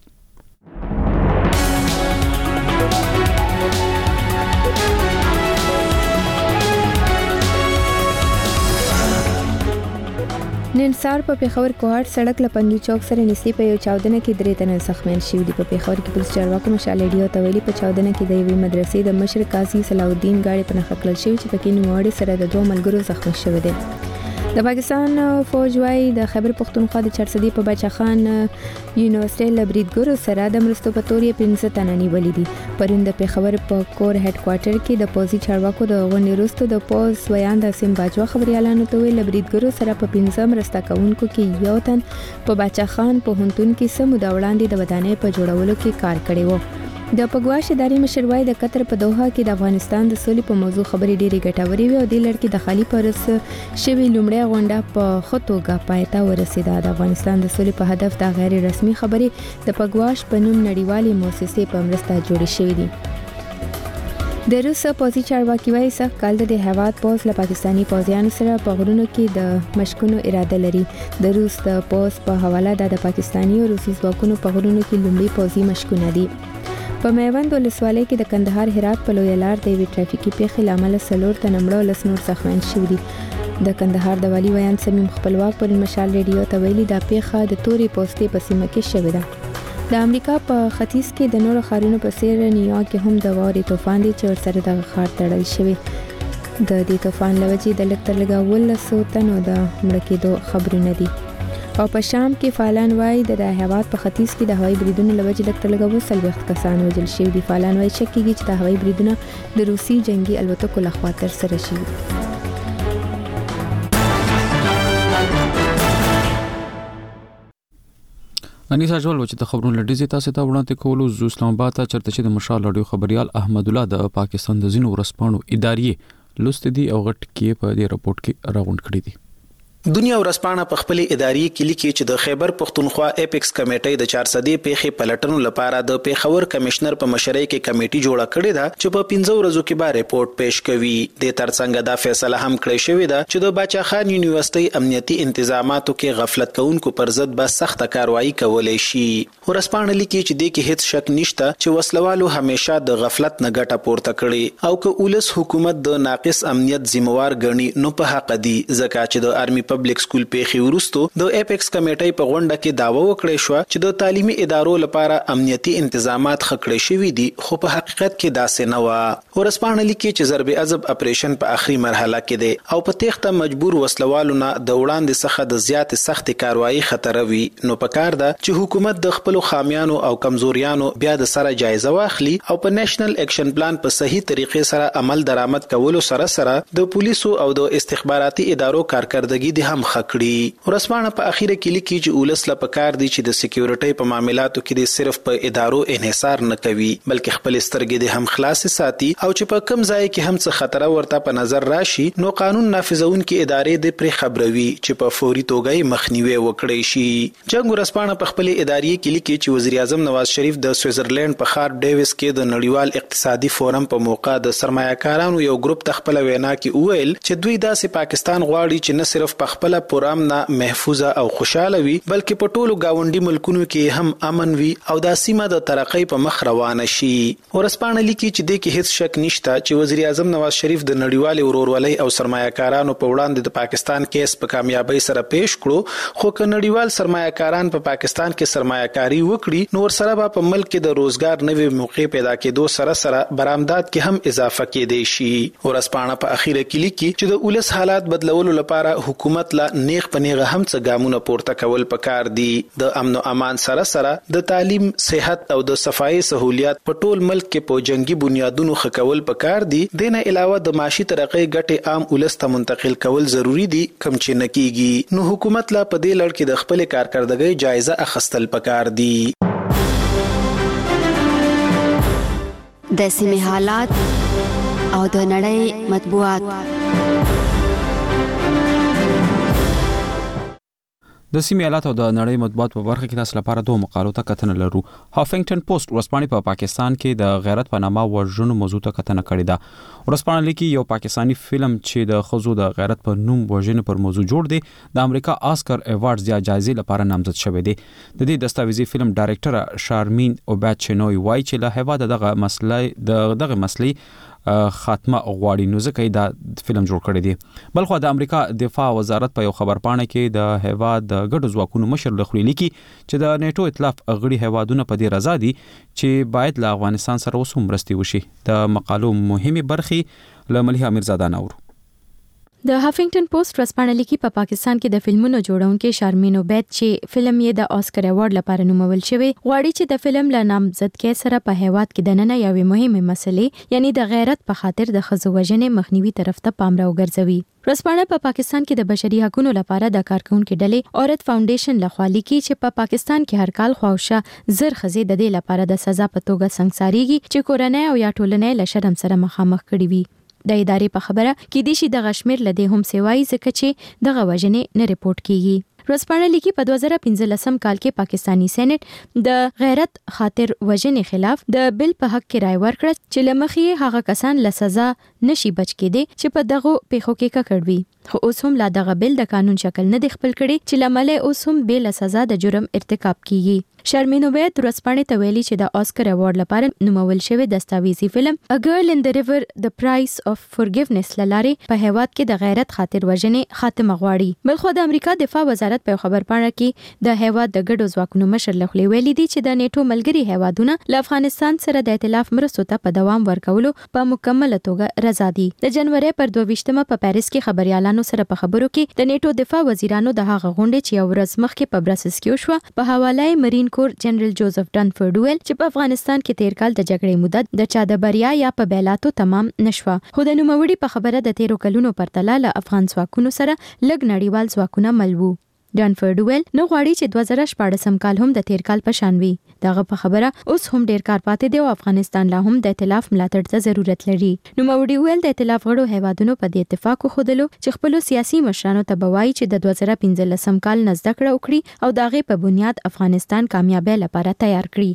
[SPEAKER 2] نن سار په پیښور کوهاټ سړک لپندو چوک سره نږدې په یو چاودنه کې درې تنه زخمیان شوي دي. په پیښور کې پولیس چارواکو مشال ریډیو ته ویلي په چاودنه کې د یوې مدرسې د مشر قاضي صلاح الدین غاړي په نښه کړل شوی چې پکې نوموړي سره د دوه ملګرو زخمی شوی دي. د پاکستان فوج وايي د خیبر پختونخوا د چارسدي په بچا خان یونیورسيټي لبریدګرو سره د مرستو په تور یې پنځه تنه نیولې دي. پرون د پیښور په کور هډ کوارټر کې د پوزي چارواکو د غونډې وروسته د پوز ویان د سیم باجوا خبريالانو ته ویل لبریدګرو سره په پنځه مرسته کوونکو کې یو تن په بچا خان په هنتون کې سمو د وړاندې د ودانۍ په جوړولو کې کار کړی و. د پګواش اداري مشروای د قطر په دوحه کې د افغانستان د سولې په موضوع خبرې ډېری ګټورې وي او د لړ کې د خالي پرس شوی لومړی غونډه په خطوګه پایته ورسیده. د افغانستان د سولې په هدف د غیر رسمي خبرې د پګواش په نوم نړیوالې مؤسسې په مرسته جوړې شوې دي. د روس پوځي چارواکي وايي سخت کال د هیواد پوز له پاکستانی پوځیانو سره په غرونو کې د مشکونو اراده لري. د روس د پوز په حواله د پاکستانی او روسي ځواکونو په غرونو کې لومړی پوځي مشکونه دي. په میوند ولسوالۍ کې د کندهار هرات په لوی لار د یوې ټرافیکي پیښې لامل سلور تنه مړه او لس نور زخمیان شوي دي. د کندهار د والي ویان سمیم خپلواک پر مشال ریډیو ته ویلي دا پیښه د توري پوسټې په سیمه کې شوې ده. د امریکا په ختیځ کې د نورو ښارونو په څیر نیویارک کې هم د واورې طوفان دی چې ورسره دغه ښار تړل شوی. د دې طوفان له وجې د لږ تر لږه اوولسو تنو د مړه کېدو خبرونه دي. او په شام کې فعالان وایي د هیواد په ختیځ کې د هوایي بریدونو له وجې لږ تر لږه اووه څلوېښت کسان وژل شوي دي. فعالان وایي شک کېږي چې د هوایي بریدونه د روسي جنګي الوتکو لخوا ترسره شوي دي.
[SPEAKER 1] انیس اجول چې د خبرونو لډیزه تاسو ته وړاندې کولو زو اسلام آباد ته چرته چې د مشال اډیو خبريال احمد الله د پاکستان د زینو ورسپانو ادارې لوست دي او غټ کې په دې رپورت کې راغونډ کړی دي.
[SPEAKER 3] دنیا ورسپانه په خپل اداري کې لیکي چې د خیبر پختونخوا اپیکس کمیټې د چارسدي پیښې پلټنو لپاره د پیښور کمشنر په مشرۍ کې کمیټي جوړه کړې ده چې په پنځو ورځو کې به ریپورت پیش کوي. د ترڅنګ دا فیصله هم کړې شوې ده چې د باچا خان یونیورسيټي امنیتي انتظاماتو کې غفلت کوونکو پر ضد به سخت کاروایی کولای شي. ورسپانه لیکي چې د کې هیڅ شک نشته چې وسلوالو همیشه د غفلت نه ګټه پورته کړي او که ولس حکومت د ناقص امنیت ذمہوار ګڼي نو په حق دي ځکه چې د آرمي پبلک سکول پیښې ورستو د اپیکس کمیټې په غونډه کې داوا وکړې شو چې د تعلیمي ادارو لپاره امنیتي انتظامات خکړې شوي دي خو په حقیقت کې داسې نه و. ورسپانه لیکي چې ضرب عضب اپریشن په اخري مرحله کې دی او په تېښته مجبور وسلوالو نه د وړاندې څخه د زیات سخت کاروایی خطر وي. نو پکار ده چې حکومت د خپل خامیانو او کمزوریانو بیا د سره جایزه واخلي او په نېشنل اکشن پلان په صحیح طریقې سره عمل درآمد کولو سره سره د پولیسو او د استخباراتي ادارو کارکردګي د هم خکړي. ورسپانه په اخیره کې لیکي چې ولس لا پکار دي چې د سکیورټي په معاملاتو کې د صرف په ادارو انحصار نه کوي بلکې خپل سترګې د هم خلاص ساتي او چې په کم ځای کې هم څه خطر ورته په نظر راشي نو قانون نافذونکو ادارې د پرې خبروي چې په فوري توګه مخنیوي وکړي شي. جنگ ورسپانه په خپل ادارې کې لیکي چې وزیر اعظم نواز شریف د سوئزرلند په ښار ډیویس کې د نړیوال اقتصادي فورم په موقع د سرمایه‌کارانو یو ګروپ تخپل وینا کې وویل چې دوی داسې پاکستان غواړي چې نه صرف په خپل پرام نه محفوظه او خوشاله وي بلکې په ټولو گاونډي ملکونو کې هم امن وي او د سیمه د ترقۍ په مخ روانه شي. ورسپانه لیکي چې د کې هیڅ شک نشته چې وزیر اعظم نواز شریف د نړیوال ورورولۍ او سرمایه‌کارانو په وړاندې د پاکستان کیس په کامیابی سره پیش کړو خو که نړیوال سرمایه‌کاران په پاکستان کې سرمایه‌کاري وکړي نو ورسره په ملک کې د روزګار نوې موقع پیدا کېدو سره سره برآمدات کې هم اضافه کېدای شي. ورسپانه په اخیره کې لیکي چې د ولس حالات بدلولو لپاره حکومت لا نیغ پنیغه هم څه ګامونه پورته کول پکار دي. د امن او امان سره سره د تعلیم، صحت او د صفایي سہولیات په ټول ملک کې په جنگي بنیادونو خکول پکار دي. دنه علاوه د معاشي ترقۍ ګټې عام ولس ته منتقل کول ضروری دي کم چې نکېږي. نو حکومت لا په دې لړ کې د خپل کارکردګۍ جایزه اخیستل پکار دي.
[SPEAKER 25] د سیمې حالات او د نړۍ مطبوعات.
[SPEAKER 1] د سیمې حالات او د نړۍ مطبوعات په برخه کې تاسو لپاره دوه مقالو ته کتنه لرو. هافنګټن پوسټ ورځپاڼه په پاکستان کې د غیرت په نامه وژنو موضوع ته کتنه کړې ده. ورځپاڼه لیکي یو پاکستانی فلم چې د خزو د غیرت په نوم وژنې پر موضوع جوړ دی د امریکا آسکر ایوارډز یا جایزې لپاره نامزد شوی دی. د دې دستاویزي فلم ډایرکټر شارمین اوباچنوي وایي چې له هوا دغه مسلې د دغه مسلې خاتمه غواړي نو ځکه دا فلم جوړ کړی دی. بلخو د امریکا دفاع وزارت په یو خبرپاڼه کې د هوا د ګډو ځواکونو مشر لخوا لیکي چې د نیټو ائتلاف غړي هوادونه په دې رضا دي چې باید له افغانستان سره وسوم مرستي وشي. د مقالو مهمه برخه له مليحه میرزاده نور.
[SPEAKER 17] د هافنګټن پوسټ ورځپاڼه لیکي په پاکستان کې د فلمونو جوړونکو شارمین اوبید چې فلم یې د آسکر ایوارډ لپاره نومول شوی غواړي چې د فلم له نامزدګۍ سره په هیواد کې د نن یوې مهمه مسلې یعنی د غیرت په خاطر د ښځو وژنې مخنیوي طرف ته پام راوګرځوي. ورځپاڼه په پاکستان کې د بشري حقوقو لپاره د کارکونکو ډلې اورت فاونډیشن لخوا لیکي چې په پا پاکستان کې هر کال خواوشه زر ښځې د دې لپاره د سزا په توګه سنگساریږي چې کورنۍ او یا ټولنې له شرم سره مخامخ کړي وي. د ادارې په خبره کې د شي د غشمیر لدی هم سیوای ځکه چې د غوژنې نه ریپورت کیږي. ورځپاڼه لیکي په دوه زره پنځلسم کال کې پاکستانی سېنات د غیرت خاطر وژنې خلاف د بل په حق کې رائے ورکړه چې لمخې هغه کسان له سزا نشي بچ کېدي چې په دغه پیښو کې ککړ وي. خو اوس هم لا دغه بل د قانون شکل نه دی خپل کړي چې لمله اوس هم بل سزا د جرم ارتکاب کیږي. شرمین اوبید ورځپاڼې ته ویلي چې د آسکر ایوارډ لپاره نومول شوی دستاویزي فلم A Girl in the River The Price of Forgiveness لاره په هیواد کې د غیرت خاطر وژنې خاتمه غواړي. بلخو د امریکا دفاع وزارت په خبرپاڼه کې د هیواد د ګډو ځواکونو مشر لخوا ویلي دي چې د نیټو ملګري هیوادونه له افغانستان سره د ائتلاف مرستو ته په دوام ورکولو په مکمل توګه رضا دي. د جنوري پر دوه ویشتمه په پاریس کې خبريالانو سره په خبرو کې د نیټو دفاع وزیرانو د هغه غونډې چې یو ورځ مخکې په برسلز کې وشوه په حواله مرین کور جنرال جوزف ډنفورد ویل چې په افغانستان کې تیر کال د جګړې مدت د چا د بریا یا په بیلاتو تمام نشوه. خو د نوموړي په خبره د تیرو کلونو پرتله له افغان ځواکونو سره لږ نړیوال ځواکونه مل وو. ډنفورد ویل نو غواړي چې دوه زره شپاړسم کال هم د تیر کال په شان وي. دغه په خبره اوس هم ډیر کار پاتې دی او افغانستان لا هم د ائتلاف ملاتړ ته ضرورت لري. نو نوموړي ویل د ائتلاف غړو هیوادونو په دې اتفاق خوده چې خپل سیاسي مشرانو ته بوایي چې د دوه زره پنځلسم کال نزد کړه وکړي او دغه په بنیاد افغانستان کامیابی لپاره تیار کړي.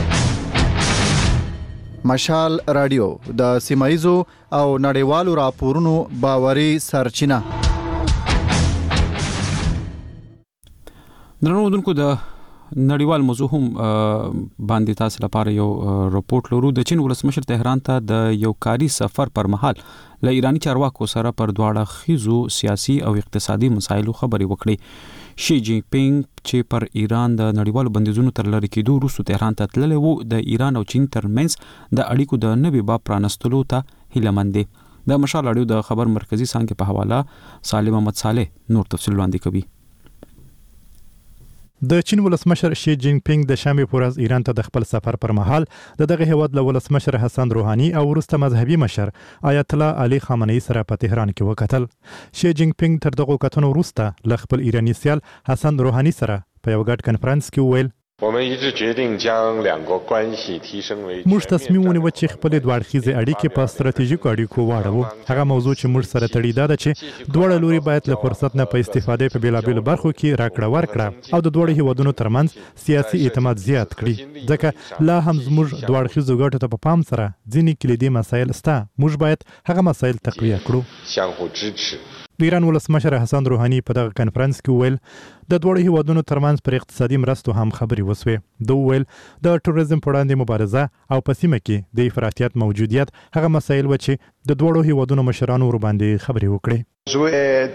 [SPEAKER 16] مشال رادیو د سیمایزو او نړیوالو راپورونو باوري سرچینه.
[SPEAKER 1] درنو ودونکو د نړیوال موضوع هم باندې تاسو لپاره یو رپورت لرو. د چین ولسمشر تهران ته د یو کاري سفر پر مهال له ایرانی چارواکو سره پر دواړه خيزو سیاسي او اقتصادي مسایلو خبرې وکړي. شي جین پینګ چې پر ایران د نړیوالو بندیزونو تر لری کېدو وروسته تهران ته تللی وو د ایران او چین ترمنځ د اړیکو د نوي باب پرانستلو ته هیله مند دي. د مشال اړیو د خبر مرکزی څنګه په حواله سالم احمد صالح نور تفصیل وړاندې کوي.
[SPEAKER 4] د چین ولسمشر شي جین پینګ د شنبه په ورځ ایران ته د خپل سفر پر مهال د دغه هیواد له ولسمشر حسن روحاني او وروسته مذهبي مشر آیت الله علي خامنه‌ای سره په تهران کې وکتل. شي جین پینګ تر دغه کتنو وروسته له خپل ایرانی سیال حسن روحاني سره په یو ګډ کانفرنس کې وویل موږ تصمیم ونیو چې خپل دوه اړخیزه اړیکې په ستراتیژیکو اړیکو واړو. هغه موضوع چې موږ سره تړي ده چې دوه لوري باید له فرصت نه په استفاده په بیلابیلو برخو کې راکړه ورکړه او د دوه هیوادونو ترمنځ سیاسي اعتماد زیات کړي. ځکه لا هم زموږ دوه اړخیزو ګټو ته په پام سره ځینې کلیدي مسایل شته. موږ باید هغه مسایل تقویه کړو. د ایران ولسمشر حسن روحاني په دغه کانفرنس کې ویل د دوه هیوادونو ترمنځ پر اقتصادي مرستو هم خبرې وسوي. دوی ویل د ټوریزم په وړاندې مبارزه او په سیمه کې د افراطیت موجودیت هغه مسایل و چې د دوه هیوادونو مشرانو ور باندې خبرې وکړي.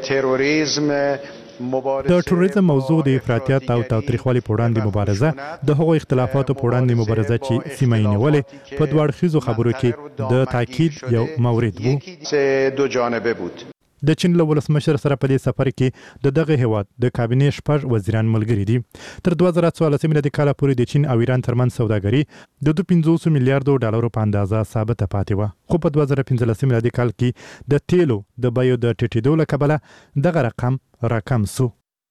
[SPEAKER 4] د ټوریزم موضوع د افراطیت او تاوتریخوالي په وړاندې مبارزه د هغو اختلافاتو په وړاندې مبارزه چې سیمه یې نیولې په دوه اړخیزو خبرو کې د تاکید یو مورد وو. د چین له ولسمشر سره په دې سفر کې د دغه هیواد د کابینې شپږ وزیران ملګري دي. تر دوه زره څوارلسم میلادي کال پورې د چین او ایران ترمنځ سوداګري د پنځوس میلیارډ ډالرو په اندازه ثابته پاتې و. خو په دوه زره پنځلسم میلادي کال کې د تیلو د بیو د ټیټېدو له کبله دغه رقم راکم سو.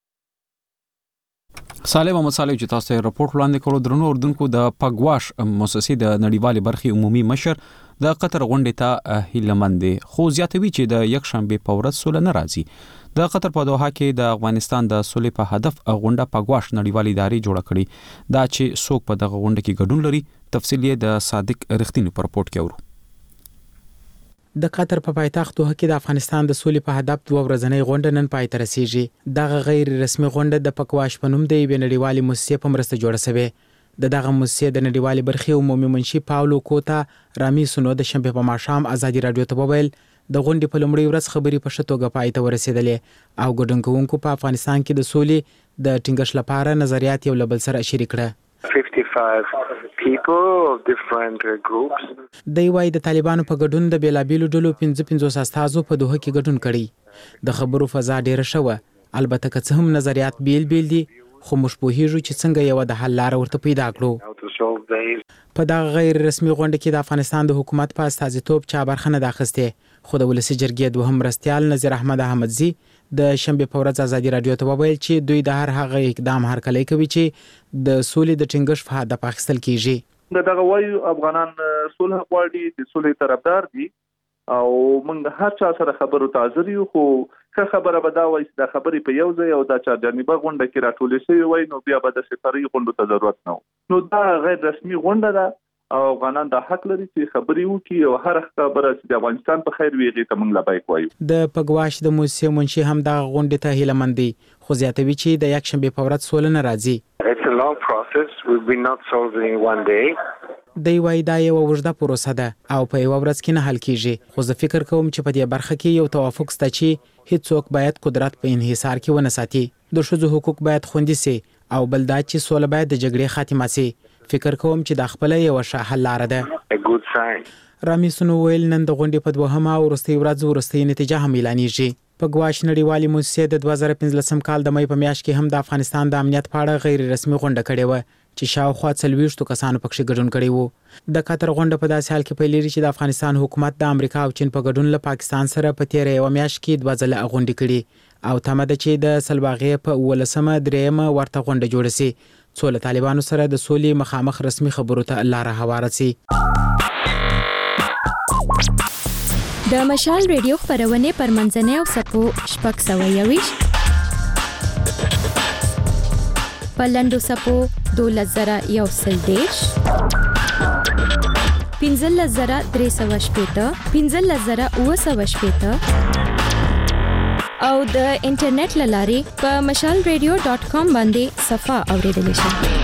[SPEAKER 1] سالم احمد صالح چې تاسو ته رپورت وړاندې کړو. درنو اردوونکو د پګواش مؤسسې د نړیوالې برخې عمومي مشر د قطر غونډې ته هیله مند دي خو زیاتوي چې د یک شنبه په ورځ سوله نه راځي. د قطر په دوحه کې د افغانستان د سولې په هدف غونډه په ګواښ نړیوالې ادارې جوړه کړې دا چې څوک په دغه غونډه کې ګډون لري تفصیل یې د صادق رښتینی په رپورت کې اورو.
[SPEAKER 5] د قطر په پایتخت دوحه کې د افغانستان د سولې په هدف دوه ورځنۍ غونډه نن پای ته رسیږي. دغه غیر رسمي غونډه د پکواش په نوم د یوې نړیوالې مؤسسې په مرسته جوړه شوې. د دغه مؤسسې د نړیوالې برخې عمومي منشي پاولو کوتا رامي سونو د شنبه په ماښام ازادي رادیو ته وویل د غونډې په لومړۍ ورځ خبرې په ښه توګه پای ته ورسېدلې او ګډون کوونکو په افغانستان کې د سولې د ټینګښت لپاره نظریات یو له بل سره شریک کړه. دی وايي د طالبانو په ګډون د بیلابیلو ډلو پنځه پنځوس استازو په دوحه کې ګډون کړی. د خبرو فضا ډیره شوه البته که څه هم نظریات بیل بیل دي خو موږ پوهیږو چې څنګه یو د حل لار ورته پیدا کړو. په دغه غیر رسمي غونډه کې د افغانستان د حکومت په استازیتوب چا برخه نه اخیسته خو د ولسی جرګې دوهم مرستیال نظیر احمد احمدزي د شنبه په ورځ ازادي رادیو ته وویل چې دوی د هر هغه اقدام هرکلی کوي چې د سولې د ټینګښت په هدف اخیستل کیږي.
[SPEAKER 6] د دغه وایي افغانان صلح غواړي د صلح طرفدار دي او موږ هر چا سره خبرو ته حاضر یو خو که خبره به دا وایي چې د خبرې په یو ځای او د چا جانبه غونډه کې راټولې شوې وای نو بیا به د سفري غونډو ته ضرورت نه و. نو دا غیر رسمي غونډه ده او افغانان د حق لري چې خبرې وکړي او هر خبره چې د افغانستان په خیر وي هغې ته موږ لبیک وایو.
[SPEAKER 5] د پګواش د موسسې منشي هم دغه غونډې ته هیلهمند دي خو زیاتوي چې د یکشنبې په ورځ سوله نه راځي. دی وايي دا یو اوږده پروسه ده او په یو ورځ کې نه حل کیږي خو زه فکر کوم چې په دې برخه کې یو توافق شته چې هیڅوک باید قدرت په انحصار کې ونه ساتي. د ښځو حقوق باید خوندي سي او بل دا چې سوله باید د جګړې خاتمه سي. فکر کوم چې د خپل یو ښه حل لار ده. رامي سونو ویل نن د غونډې په دوهمه او وروستۍ ورځ وروستۍ نتیجه هم اعلانېږي. په ګواش نړیوالې موسسې د دوه زره پنځلسم کال د مې په میاشت کې هم د افغانستان د امنیت په اړه غیر رسمي غونډه کړې و چې شاوخوا څلوېښتو کسانو پکې ګډون کړی وو. د قطر غونډه په داسې حال کې پیلېږي چې د افغانستان حکومت د امریکا او چین په ګډون له پاکستان سره په تیره یوه میاشت کې دوه ځله غونډې کړي او تمه ده چې د سلواغې په اوولسمه درېیمه ورته غونډه جوړه سي څو له طالبانو سره د سولې مخامخ رسمي خبرو ته لاره هواره سي.
[SPEAKER 17] د مشال ریډیو خبرونه پر منځنۍ او سپو شپږ سوه یویشت په لنډو سپو دولس زره یو سل دېرش پنځلس زره درې سوه شپېته پنځلس زره اووه سوه شپېته او د انټرنیټ له لارې په مشال ریډیو ډاټ کام باندې صفحه اوریدلی شئ.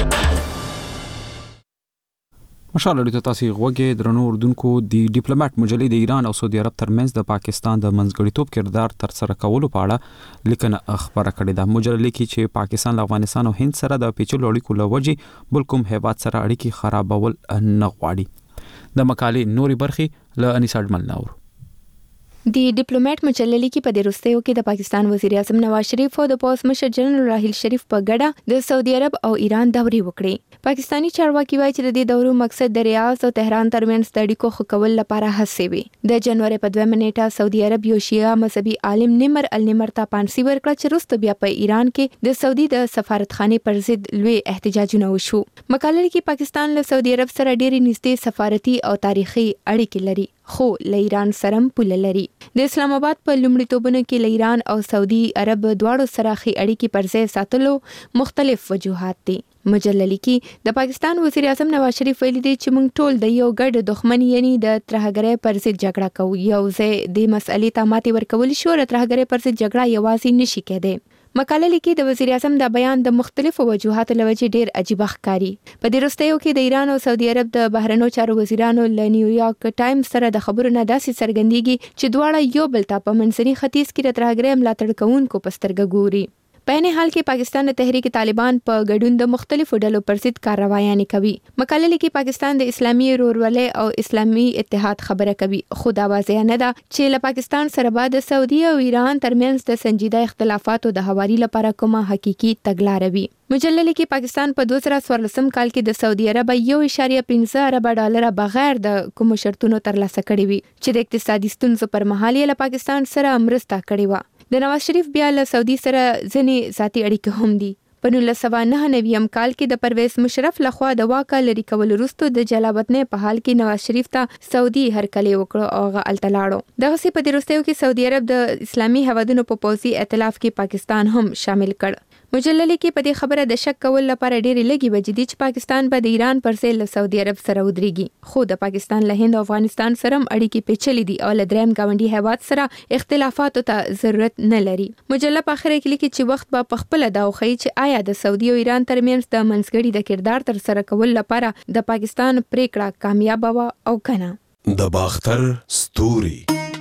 [SPEAKER 1] مشال ته تاسو غوږی درنو اردوونکو د ډیپلوماټ مجلې د ایران او سعودي عرب ترمنځ د پاکستان د منځګړیتوب کردار تر سره کولو په اړه لیکنه خبره کړې ده. مجلې لیکي چې پاکستان له افغانستان او هند سره د پیچلو اړیکو له وجې بل کوم هیواد سره اړیکې خرابول نه غواړي. د مقالې نوري برخې له انیس اډمل نور.
[SPEAKER 2] د ډیپلوماټ مجلې لیکي په دروستیو کې د پاکستان وزیر اعظم نواز شریف او د پوز مشر جنرال راحیل شریف په ګډه د سعودي عرب او ایران دورې وکړې. پاکستانی چارواکي وایي چې د دې دورو مقصد د ریاض او تهران ترمنځ د اړیکو ښه کول لپاره هڅې وي. د جنوري په دوه نیټه سعودي عرب یو شیعه مذهبي عالم نمر النمر ته پانسي ورکړه چې وروسته بیا په ایران کې د سعودي د سفارتخانې پر ضد لوی احتجاجونه وشو. مقاله کې پاکستان له سعودي عرب سره ډېرې نږدې سفارتي او تاریخي اړیکې لري خو له ایران سره پوله لري. د اسلام آباد په لومړیتوبونو کې له ایران او سعودي عرب دواړو سره ښې اړیکې پر ځای ساتلو مختلف وجوهات دي. مجله لیکي د پاکستان وزیر اعظم نواز شریف ویلي دی چې موږ ټول د یو ګډ دښمن یعنی د ترهګرۍ پر ضد جګړه کوو. یو ځای د مسئلې ته ماتې ورکول شو د ترهګرۍ پر ضد جګړه یوازې نشي کېدی. مقاله لیکي د وزیر اعظم د بیان د مختلفو وجوهاتو له وجې ډیر عجیب ښکاري. په دې وروستیو کې د ایران او سعودي عرب د بهرنیو چارو وزیرانو له نیویارک ټایمز سره د خبرو نه داسې څرګندېږي چې دواړه یو بل ته په منځني ختیځ کې د ترهګرۍ ملاتړ کوونکو په سترګه ګوري. په عین حال کې پاکستان د تحریک طالبان په ګډون د مختلفو ډلو پر ضد کاروایانې کوي. مقاله لیکي پاکستان د اسلامي ورورولۍ او اسلامي اتحاد خبره کوي خو دا واضح نه ده چې له پاکستان سره به د سعودي او ایران ترمنځ د سنجیده اختلافاتو د هواري لپاره کومه حقيقي تګلاره وي. مجله لیکي پاکستان په دوه زره څوارلسم کال کې د سعودي عرب یو اعشاریه پنځه ارب ډالر بغیر د کوم شرطونو ترلاسه کړي وي چې د اقتصادي ستونزو پر مهال یې له پاکستان سره مرسته کړې و. د نواز شریف بیا له سعودي سره ځینې ذاتي اړیکې هم دي. په نولس سوه نهه نوي کال کې د پرویز مشرف لخوا د واکه لري کول وروسته د جلاوطنۍ په حال کې نواز شریف ته سعودي هرکلی وکړو او هغه التلاړو دغه سي په دروستیو کې سعودي عرب د اسلامي هوادونو په پوځي ائتلاف کې پاکستان هم شامل کړ. مجلل کې په دې خبره د شک کول لپاره ډېری لګي وجې دي چې پاکستان به د ایران پر ځای له سعودي عرب سره ودرېږي، خو د پاکستان له هند او افغانستان سره هم اړیکې پیچلې دي او له دریم ګاونډي هیواد سره اختلافاتو ته ضرورت نه لري. مجله په اخر کې لیکي چې وخت به په خپل دا وخی چې آیا د سعودي او ایران ترمنځ د منځګړي د کردار تر سره کول لپاره د پاکستان پریکړه کامیاب و او کنه.
[SPEAKER 7] د باختر ستوري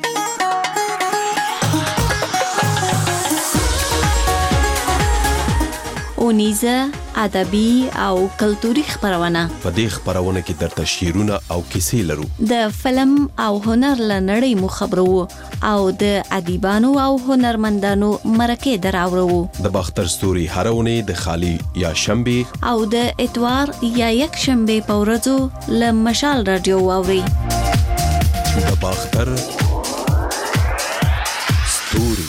[SPEAKER 8] اونیزه ادبي او کلتوري خبرونه.
[SPEAKER 7] په دې خبرونه کې درته شعرونه او کیسې لرو.
[SPEAKER 8] د فلم او هنر لنړۍ مو خبرو او د ادیبانو او هنرمندانو مرکه دراوړو.
[SPEAKER 7] د باختر ستوري هرونه د خالی یا شنبه
[SPEAKER 8] او د اتوار یا یک شنبه په ورځو ل مشال رادیو واوري.
[SPEAKER 7] د باختر ستوري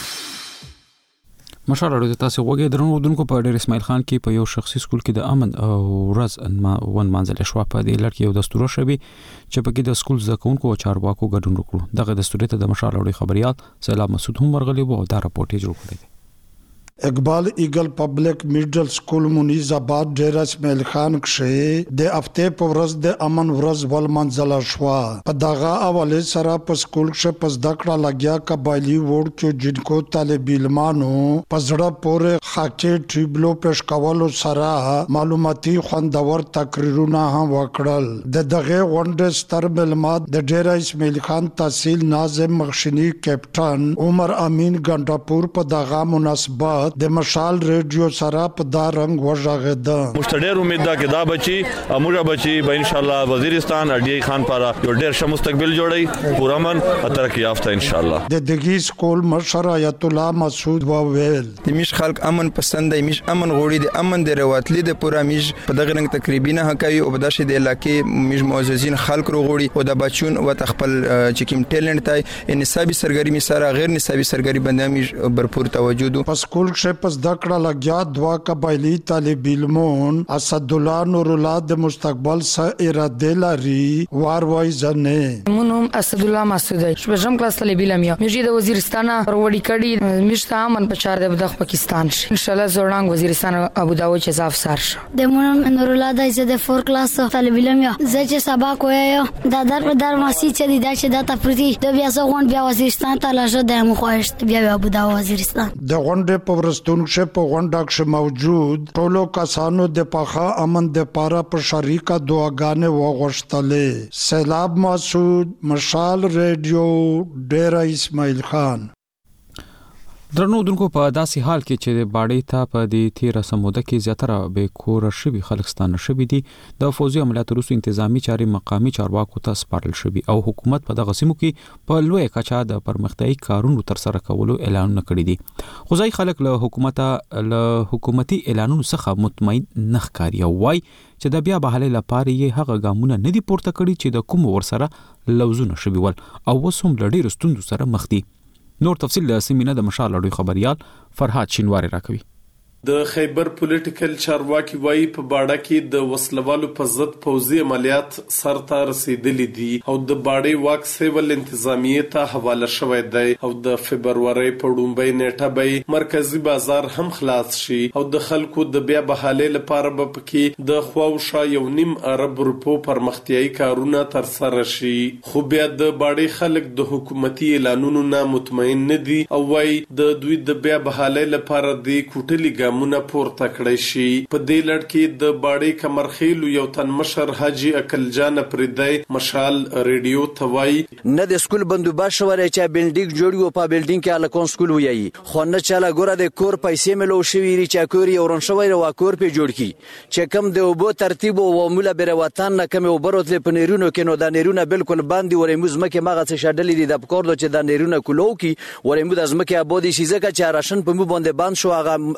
[SPEAKER 1] مشال اړو تاسو وګورئ درنو ودونکو په ډېر اسماعیل خان کې په یو شخصي سکول کې د امن او ورځ ون منځل شو په دې لړ کې یو دستور شوی چې په کې د سکول زکونکو او چارواکو ګډون وکړو. دغه دستور ته د مشال اړو خبريال سلام مسعود هم ورغلی وو دا راپورټ یې جوړ کړی.
[SPEAKER 10] اقبال ایگل پبلک میډل سکول منیز آباد ډیر اسماعیل خان کې د هفته په ورځ د امن ورځ ول منځل شو. په دغه حواله سره په سکول کې پس دکړه لګیا قبایلی وډ کې جنکو طالب علمانو پزړه پورې خاکې ټریبلو پېښ کولو سره معلوماتي خوندور تقریرونه هم وکړل. د دغه غونډې ستر ملمات د ډیر اسماعیل خان تحصیل ناظم مخشنی کیپټن عمر امین ګنډاپور په دغه مناسبت د مشال ریډیو سره په دا رنگ وژغه
[SPEAKER 11] مستډیر امید ده کې دا بچي اموږه بچي به ان شاء الله وزیرستان اډی خان پارا یو ډیر ښه مستقبل جوړي پورا من ترقی یافته ان شاء الله.
[SPEAKER 10] د دغه سکول مشر آیت الله مسعود وویل
[SPEAKER 13] د میش خلک امن پسند دی، میش امن غوړي د امن د رواتلی د پورا میش په دغه رنگ تقریبا نه کوي او په داسې د علاقې میش معززین خلک غوړي او د بچون او خپل چې کوم ټیلنټ دی نصابي سرګرمي سره غیر نصابي سرګري باندې میش برپور توجه
[SPEAKER 10] په سکول پس دکړه لګیا دوا قبایلی طالب علمون اسد الله نور الله د مستقبل سره اراده لري وار وای ځنه
[SPEAKER 26] مونږ اسد الله مسعود شپږم کلاس طالب علم یم مې د وزیرستان وروړي کړي مشته امن په چار د پاکستان شي ان شاء الله زوړنګ وزیرستان ابو داود چې افسر شو.
[SPEAKER 27] د مونږ نور الله د زده فور کلاس طالب علم یم زه چې سبق وایم د در په در ماسي چې د چې د تفریدي د بیا څنګه بیا وزیرستان ته لاشه د مو خوښ بیا ابو داود وزیرستان
[SPEAKER 10] د غونډې په ورستونکو په غونډه کې موجود ټولو کسانو د پخا امن د پاره په شریکه دعاګانې وغوښتلې. سیلاب مسعود مشال ریډیو ډیر اسماعیل خان.
[SPEAKER 1] درنو دونکو په داسې حال کې چې د باډي ته په دې تیر سموده کې زیاتره به کور شوی خلک ستانه شوی دي د فوزي عملیاتو روسو انتظامی چاري مقامی چارواکو ته سپارل شوی او حکومت په دغه سیمو کې په لوی کچا د پرمختیايي کارونو تر سره کولو اعلان کړی دي. خو ځای خلک له حکومت له حکومتي اعلانونو څخه مطمئن نه ښکاري او وايي چې د بیا بحاله لپاره یې هغه ګامونه نه دي پورته کړی چې د کوم ورسره لوزونه شوی ول او وسوم لړۍ رستوندو سره مخ دي. نور تفصیل د سیمینه د مشال اړوي خبريال فرحات شینواری راکوي.
[SPEAKER 28] د خیبر پولیټیکل چارواکي وایي په باډه کې د وسلوالو په ضد پوځي عملیات سرته رسیدلي دي او د باډي واک سیول انتظامیه ته حواله شوی دی او د فبرवरी په ډومبۍ نیټه به مرکزی بازار هم خلاص شي او د خلکو د بیا بحاله لپاره به پکې د خواوشا یو نیم ارب روپو پرمختیايي کارونه تر سره شي. خو بیا د باډي خلک د حکومتي اعلانونو نه مطمئن نه دي او وایي د دوی د بیا بحاله لپاره د کوټلي مونه پورته کړی شي. په دې لړ کې د باډي کمرخیل یو تن مشر حاجی اکل جان پردای مشال ریډیو توای
[SPEAKER 29] نه د سکول بندوبست شوی چې بلډینګ جوړیو په بلډینګ کې الکون سکول ویایي خو نه چاله ګوره د کور پیسې ملو شوی ری چې کور یو رن شوی او کور په جوړ کی چې کم د وبو ترتیب او مولا بر وطن نه کم وبروت له پنیرونو کې نو د نیرونه بالکل باندې ورې مزمکه مغه څه شډلې دي د پکور د چې د نیرونه کولو کی ورې مو د ازمکه ابودي شي زکه چې راشن په مو باندې باند شو هغه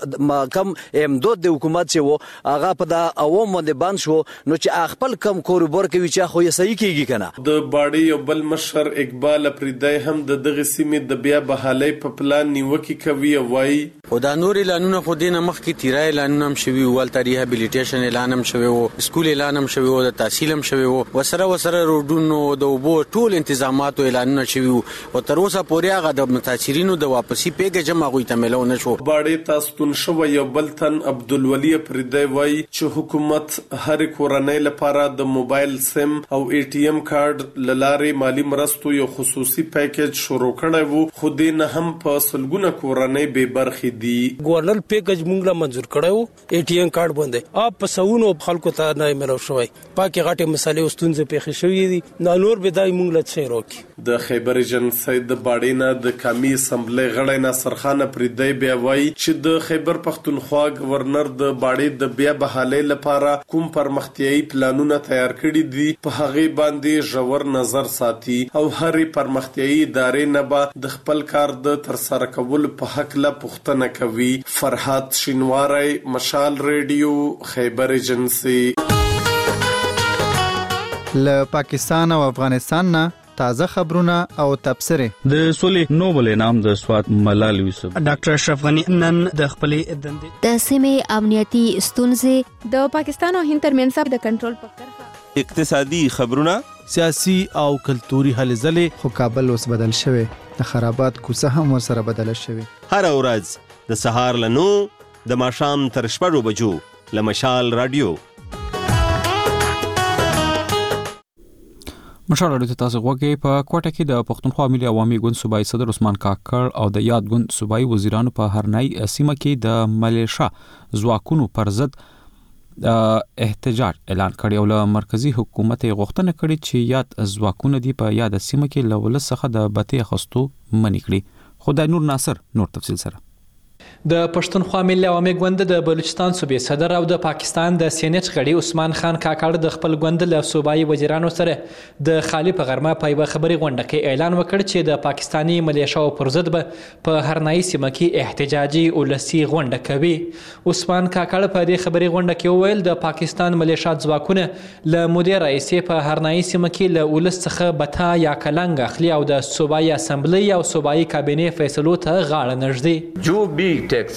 [SPEAKER 29] کم امداد د حکومت چې وو هغه په د عوام باندې بند شو نو چې خپل کم کاروبار کوي چې خو یې صحیح کیږي کنه.
[SPEAKER 28] د باډي یو بل مشر اقبال افریدی هم د دغه سیمې د بیا بحالۍ په پلان نیوکه کوي او وايي
[SPEAKER 9] او دا نور اعلانونه خو دینه مخکې تیرای اعلانونه هم شوي ول ریهابیلیټیشن اعلان هم شوی وو سکول اعلان هم شوی وو د تحصیل هم شوی وو وسره وسره روډونو د اوبو ټول تنظیمات او اعلانونه شوی وو او تر اوسه پورې هغه د متاثرینو د واپسی پیګه جمع غوي ته ملو نه شو.
[SPEAKER 28] باډي تاسو شو یو بل تن عبدالولي افریدی وايي چې حکومت هر کورنۍ لپاره د موبایل سیم او ای ټی ایم کارت للارې مالی مرستو یو خصوصي پیکیج شروع کړی وو خو دې نه هم په سلګونه کورنۍ به برخې دي.
[SPEAKER 12] ګورنل پیکیج مونږ لا منزور کړو ای ټی ایم کارت باندې اپ په سونو خلکو ته نه ملو شوی پاکي غټه مسالې واستونځ په خې شوې دي نه نور به دای مونږ له څه روکي.
[SPEAKER 28] د خیبر ایجنسی د باډي نه د قومي اسمبلی غړی ناصر خان افریدی بیا وایي چې د خیبر پښتونخوا گورنر د باډي د بیا بحالۍ لپاره کوم پرمختیایي پلانونه تیار کړي دي په هغه باندې ژور نظر ساتي او هر پرمختیایي ادارې نه به د خپل کار د ترسره کولو په حق لا پوښتنه کوي. فرحات شینواری مشال ریډیو خیبر ایجنسی.
[SPEAKER 16] له پاکستان او افغانستان نه تازه خبرونه او تبصره.
[SPEAKER 14] د سولې نوبل انعام د سوات ملال یوسف
[SPEAKER 15] ډاکټر اشرف غنی نن د خپلې دندې
[SPEAKER 25] د سیمې امنیتي ستونزې
[SPEAKER 2] د پاکستان او هند ترمنځ د کنټرول په کرښه
[SPEAKER 14] اقتصادي خبرونه
[SPEAKER 15] سیاسي او کلتوري هلې ځلې
[SPEAKER 16] خو کابل اوس بدل شوی د خرابات کوڅه هم ورسره بدل شوی.
[SPEAKER 14] هر ورځ د سهار لنو د ماښام تر شپږو بجو له مشال رادیو
[SPEAKER 1] مشال رادیو ته تاسو غوږی په کوټه کې د پښتونخوا ملي عوامي ګوند صوبایي صدر عثمان کاکړ او د یاد ګوند صوبایي وزیرانو په هرنای سیمه کې د ملیشا ځواکونو پر ضد احتجاج اعلان کړی او له مرکزی حکومت غوښتنه کړې چې یاد ځواکونه دی په یاد سیمه کې له ولس څخه د بتې خستو منې کړي. خدای نور ناصر نور تفصیل سره.
[SPEAKER 18] د پښتونخوا ملي عوامي ګوند د بلوچستان صوبې صدر او د پاکستان د سینټ غړي عثمان خان کاکړ د خپل ګوند له صوبایي وزیرانو سره د خالی په غرمه په یوه خبري غونډه کې اعلان وکړ چې د پاکستانی ملیشاو پر ضد به په هرنایي سیمه کې احتجاجي ولسي غونډه کوي. عثمان کاکړ په دې خبري غونډه کې وویل د پاکستان ملیشا ځواکونه له مدیر رئیسې په هرنایي سیمه کې له ولس څخه بتا یا کلنګ اخلي او د صوبایي اسمبلی او صوبایي کابینې فیصلو ته غاړه نږدي.
[SPEAKER 19] جو بی ټیکس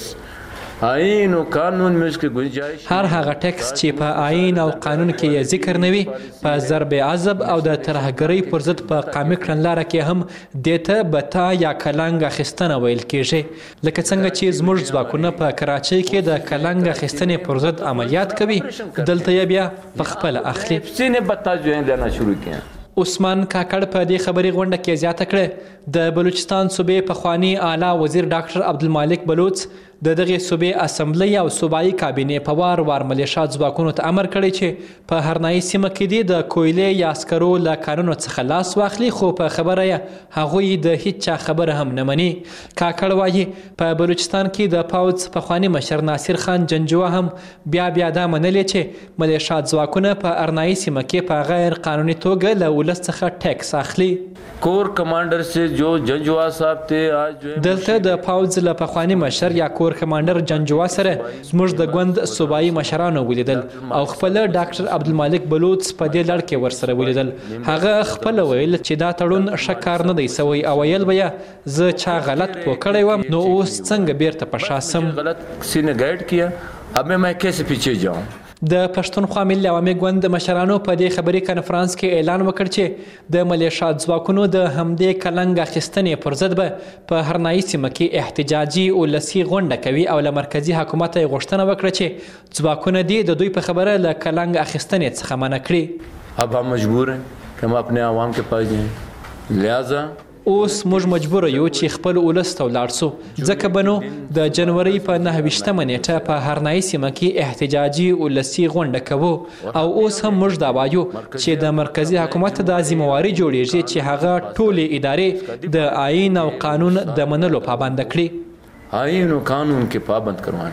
[SPEAKER 19] آئین او قانون میں اس کی گنجائش
[SPEAKER 18] هر هغه ټیکس چې په آئین او قانون کې یې ذکر نه وي په ضرب عذب او د ترهګرۍ پر ضد په قامي کړنلاره کې هم دیته بتا یا کلنګ اخیستنه ویل کېږي. لکه څنګه چې زموږ ځواکونه په کراچۍ کې د کلنګ اخیستنې پر ضد عملیات کوي دلته یې بیا په خپل اخلي.
[SPEAKER 19] سینې بتا جو دینا شروع کړي.
[SPEAKER 18] عثمان کاکړ په دې خبري غونډه کې زیاته کړه د بلوچستان صوبې پخوانی اعلی وزیر ډاکټر عبدالمالک بلوچ د دغه صوبې اسمبلی او صوبایي کابینې په وار وار ملیشا ځواکونو ته امر کړی چې په هرنایي سیمه کې د کویلې یا عسکرو له کارونو څخه لاس واخلي خو په خبره یې هغوی د هیڅ چا خبره هم نه مني. کاکړ وایي په بلوچستان کې د پاوځ پخوانی مشر ناصر خان جنجوه هم بیا بیا دا منلې چې ملیشا ځواکونه په هرنایي سیمه کې په غیر قانوني توګه له ولس څخه ټیکس اخلي.
[SPEAKER 19] کور کمانډر سے جو جنجوه صاحب ته اج
[SPEAKER 18] دلته د پاوځ له پخوانی مشر یا کور کمانډر جنجوه سره زموږ د ګوند صوبایي مشرانو ولیدل او خپل ډاکټر عبدالمالک بلوچ په دې لړ کې ورسره ولیدل. هغه خپل ویل چې دا تړون ښه کار نه دی سوی او ویل به زه چا غلط پوه کړی وم نو اوس څنګه بیرته په شا سم.
[SPEAKER 19] غلط کسی نے گائیډ کیا اب میں کیسے پیچھے جاؤں.
[SPEAKER 18] د پښتونخوا ملي عوامي ګوند مشرانو په دې خبري کانفرنس کې اعلان وکړ چې د ملیشا ځواکونو د همدې کلنګ اخیستنې پر ضد به په هرنایي سیمه کې احتجاجي ولسي غونډه کوي او له مرکزي حکومت یې غوښتنه وکړه چې ځواکونه دې د دوی په خبره له کلنګ اخیستنې څخه منع کړي.
[SPEAKER 19] اب هم مجبور ہیں کہ ہم اپنے عوام کے پاس جائیں لہذا
[SPEAKER 18] اوس موږ مجبور یو چې خپل ولس ته ولاړ سو ځکه بنو د جنوري په نهه ویشتمه نیټه په هرنایي سیمه کې احتجاجي ولسي غونډه کوو او اوس هم موږ دا وایو چې د مرکزي حکومت د ذمہواري جوړیږي چې هغه ټولې ادارې د آئین او قانون د منلو پابند کړي.
[SPEAKER 19] آئین او قانون کې پابند کروان.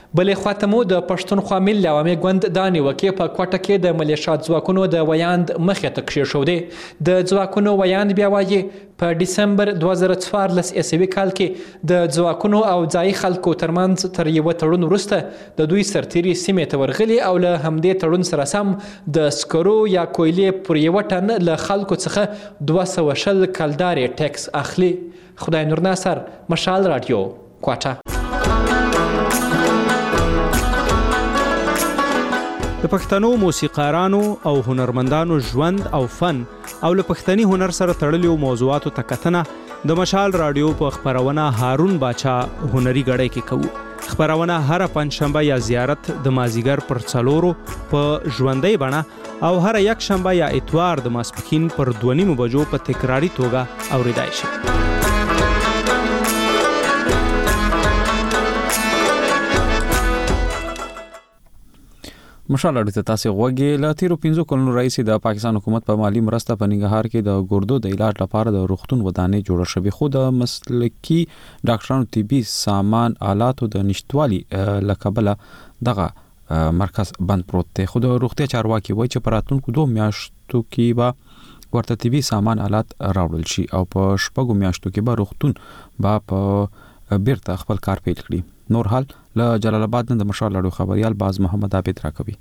[SPEAKER 18] بلې خواته مو د پښتونخوا ملي عوامي ګوند د نیوکې په کوټه کې د ملیشیا ځواکونو د ویاند مخې ته کښېښودې. د ځواکونو ویاند بیا وایي په ډسمبر دوه زره څوارلس عیسوي کال کې د ځواکونو او ځایي خلکو ترمنځ تر یوه تړون وروسته د دوی سرتیري سیمې ته ورغلي او له همدې تړون سره سم د سکرو یا کویلې پر یوه ټن له خلکو څخه دوه سوه شل کلدارې ټیکس اخلي. خدای نور ناصر، مشال راډیو، کوټه.
[SPEAKER 3] د پښتنو موسیقارانو او هنرمندانو ژوند او فن او له پښتني هنر سره تړلیو موضوعاتو ته کتنه د مشال راډیو په خبرونه هارون باچا هنري غړی کې کوو. خبرونه هر پنځشنبه یا زیارت د مازیګر پر څلورو په ژوندۍ بڼه او هر یک شنبه یا اتوار د ماسپښین پر دوه نیمو بجو په تکراري توګه اوریدای شي.
[SPEAKER 1] مشال اړیته ته تاسو غوږی له تیرو پنځو کلونو راځي د پاکستان حکومت په مالی مرسته په ننګرهار کې د ګردو د علاج لپاره د روغتون ودانۍ جوړه شوې، خو د مسلکي ډاکټرانو طبي سامان آلاتو د نشټوالي لکبله دغه مرکز بند پروت دی. خو د روغتیا چارواکي وایي چې په راتلونکو دوه میاشتو کې به ورته طبي سامان آلات راوړل شي او په شپږو میاشتو کې به روغتون به په بیرته خپل کار پیل کړي. نور حال له جلال آباد نه د مشال راډیو خبريال باز محمد عابد راکوي.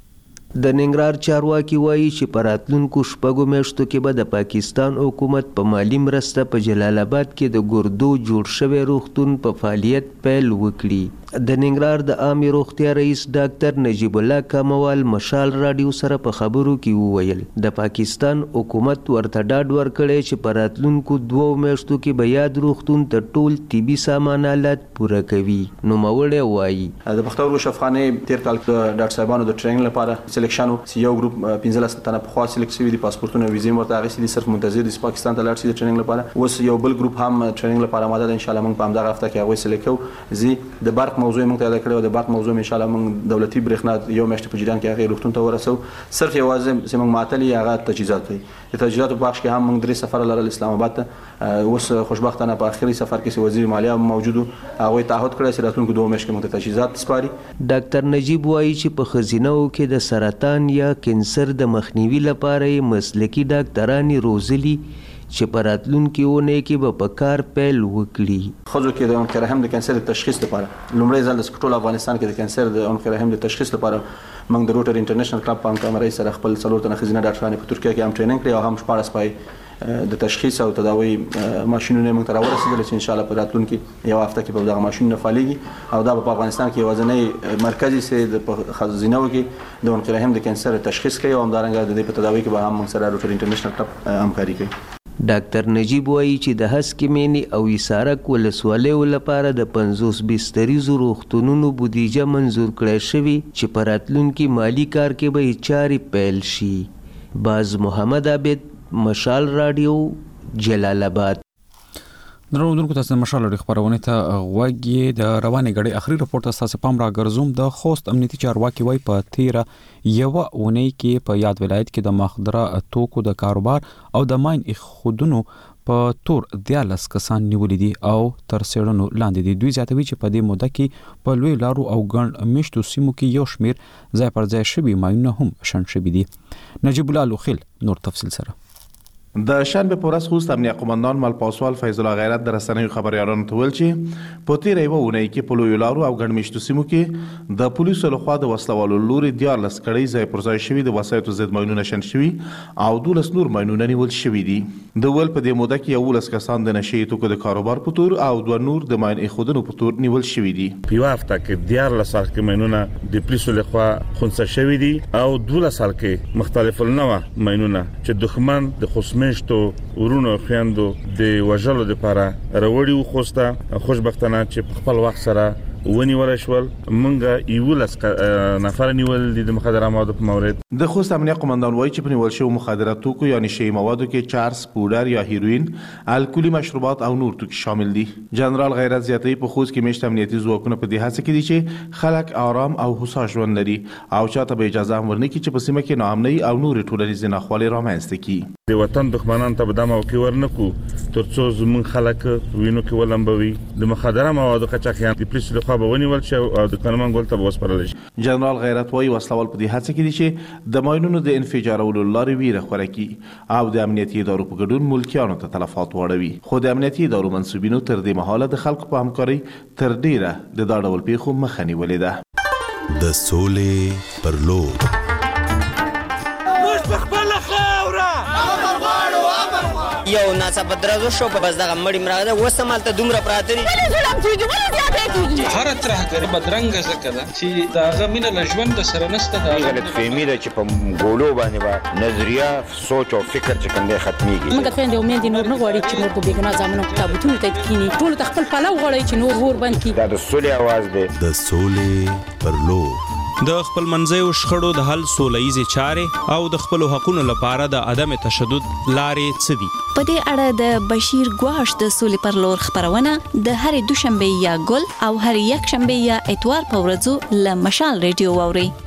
[SPEAKER 4] د ننګرهار چارواکي وایي چې په راتلونکو شپږو میاشتو کې به د پاکستان حکومت په مالی مرسته په جلال آباد کې د ګردو جوړ شوی روغتون په فعالیت پیل وکړي. د ننګرهار د عامې روغتیا رئیس ډاکټر نجیب الله کاموال مشال راډیو سره په خبرو کې وویل د پاکستان حکومت ورته ډاډ ورکړی چې په راتلونکو دوو میاشتو کې به یاد روغتون ته ټول طبي سامان آلات پوره کوي. نوموړی وایي
[SPEAKER 5] د پښتورګو شفاخانې تیر کال د ډاکټر صاحبانو د ټریننګ لپاره سلیکشن یو ګروپ پنځلس تنه په خوا سلیکټ شوي دي، پاسپورتونه ویزې ورته اخیستي دي، صرف منتظر دي پاکستان ته لاړ شي د ټریننګ لپاره. اوس یو بل ګروپ هم ټریننګ لپاره آماده ده، ان شاء الله موږ په همدغه هفته کې هغوی سلیکټ کوو. زی د برق موضوع موږ ته یاد کړو، د برق موضوع ان شاء الله موږ دولتي برېښنا یو میاشت په جریان کې هغه روغتون ته ورسو. صرف یوازې چې موږ معطلي هغه تجهیزات دي. د تجهیزاتو په بخش کې هم موږ درې سفر لرل اسلام آباد ته. اوس خوشبختانه په اخري سفر کې وزیر مالیه موجود هغه تعهد کړی چې راتلونکو دوه میاشتو کې موږ تجهیزات سپاري.
[SPEAKER 4] ډاکټر نجیب وایي چې په خزینو کې د سرطان یا کینسر د مخنیوي لپاره مسلکي ډاکټرانی روزلي چې په راتلونکي اونۍ کې به په کار پیل وکړي.
[SPEAKER 5] خځو کې د عنق رحم د کانسر د تشخیص لپاره لومړی ځل د ټول افغانستان کې د کانسر د عنق رحم د تشخیص لپاره موږ د روټر انټرنیشنل کلب په همکارۍ سره خپل څلور تنه ښځینه ډاکټرانې په ترکیه کې هم ټریننګ کړي او هم شپاړس پای د تشخیص او تداوی ماشینونه موږ ته راورسېدل چې ان شاء الله په راتلونکي یو هفته کې به دغه ماشینونه فعالېږي او دا په افغانستان کې یوازینی مرکزي سي د ښځینو کې د عنق رحم د کانسر تشخیص کوي او همدارنګه د دې په تداوی کې به هم موږ سره روټر انټرنیشنل کلب همکاري کوي.
[SPEAKER 4] ډاکټر نجیب وایي چې د هسکې مینې او ایسارک ولسوالیو لپاره د پنځوس بستریزو روغتونونو بودیجه منظور کړی شوې چې په راتلونکي مالی کار کې به یې چارې پیل شي. باز محمد عابد، مشال راډیو، جلال آباد.
[SPEAKER 1] درنو دونکو تاسو د مشال راډیو خبرونه ته غوږی د روانې غړي اخري رپورت تاسو پام را ګرځوم. د خوست امنیتي چارواکي وای په تیره یو اونۍ کې په یاد ولایت کې د مخدره توکو د کاروبار او د ماین خودونو په تور دیالس کسان نیولې دي او تر څېړنو لاندې دي. دوی زیاتوي چې په دې موده کې په لوی لارو او ګڼ میشتو سیمو کې یو شمیر ځای پر ځای شوي ماینونه هم شنډ شوي دي. نجیب الله لوخیل نور تفصیل سره.
[SPEAKER 6] د شنبه په ورځ خوست امنیه قومندان مل پاسوال فیض الله غیرت د رسنیو خبريالانو ته ویل چې په تیره یوه اونۍ کې په لویو لارو او ګڼ میشتو سیمو کې د پولیسو لخوا د وسلوالو لوري دیارلس کړۍ ځای پر ځای شوي د وسایطو ضد ماینونه شنډ شوي او دولس نور ماینونه نیول شوي دي. د ویل په دې موده کې یولس کسان د نشې توکو د کاروبار په تور او دوه نور د ماین ایښودنو په تور نیول شوي دي.
[SPEAKER 20] په یوه هفته کې دیارلس سال ماینونه د پولیسو لخوا خونسه شوي دي او دولس سال کې مختلف النوع ماینونه چې دښمن د خوسمشتو ورونو خويندو د وژلو لپاره راوړي و. خوسته خوشبختانه چې په خپل وخت سره ونی ورشول مونږه یولس نفر نیول دي د مخدره موادو په مورد.
[SPEAKER 6] د خوست امنیه قومندان وایي چې په نیول شوو مخدره توکو یا نشي موادو کې چارس، پودر یا هیروین، الکولي مشروبات او نور توکي شامل دي. جنرال غیرت زیاتوي په خوست کې میشت امنیتي ځواکونه په دې هڅه کې دي چې خلک آرام او هوسا ژوند لري او چاته به اجازه هم ورنکړي چې په سیمه کې ناامنۍ او نور ټولنیزې ناخوالې رامنځته کړي.
[SPEAKER 20] د وطن دښمنان ته به دا موقع ورنکړو تر څو زموږ خلک وینو کې ولمبوي. د مخدره موادو قاچاقیان د پولیسو لخوا خوا به ونیول شي او د قانون ګول ته وسپارل شي.
[SPEAKER 6] جنرال غیرت وایي وسلوال په دې هڅه کې دي چې د ماینونو د انفجارولو لارې ویره خوره کړي او د امنیتي ادارو په ګډون ملکیانو ته تلفات واړوي. خو د امنیتي ادارو منسوبینو تر دې مهاله د خلکو په همکارۍ تر ډیره د دا ډول پیښو مخه نیولې ده.
[SPEAKER 7] د سولې پر لور
[SPEAKER 8] یو ناڅاپه درزو شو په بس دغه مړی مراغه اوس هم هلته دومره پراته دي.
[SPEAKER 11] هره ترهګري بدرنګه ځکه ده چې د هغه مینه له ژونده سره نشته. د
[SPEAKER 13] غلطفهمي ده چې په ګولو باندې به نظریه سوچ او فکر چې کوم دی ختمیږي.
[SPEAKER 17] موږ خویندې او میندې نور نه غواړي چې نور په بېګناه زامنو په تابوتونو ته کښېني. ټولو ته خپل پلو غواړي چې نور اور بند کړي.
[SPEAKER 13] دا د سولې اواز دی.
[SPEAKER 7] د سولې پر لور
[SPEAKER 3] د خپل منځیو شخړو د حل سولهییزې چارې او د خپلو حقونو لپاره د عدم تشدد لارې څه دي؟
[SPEAKER 21] په دې اړه د بشیر ګواش د سولې پر لور خبرونه د هرې دوشنبه یا ګل او هر یک شنبه یا اتوار په ورځو له مشال ریډیو واوري.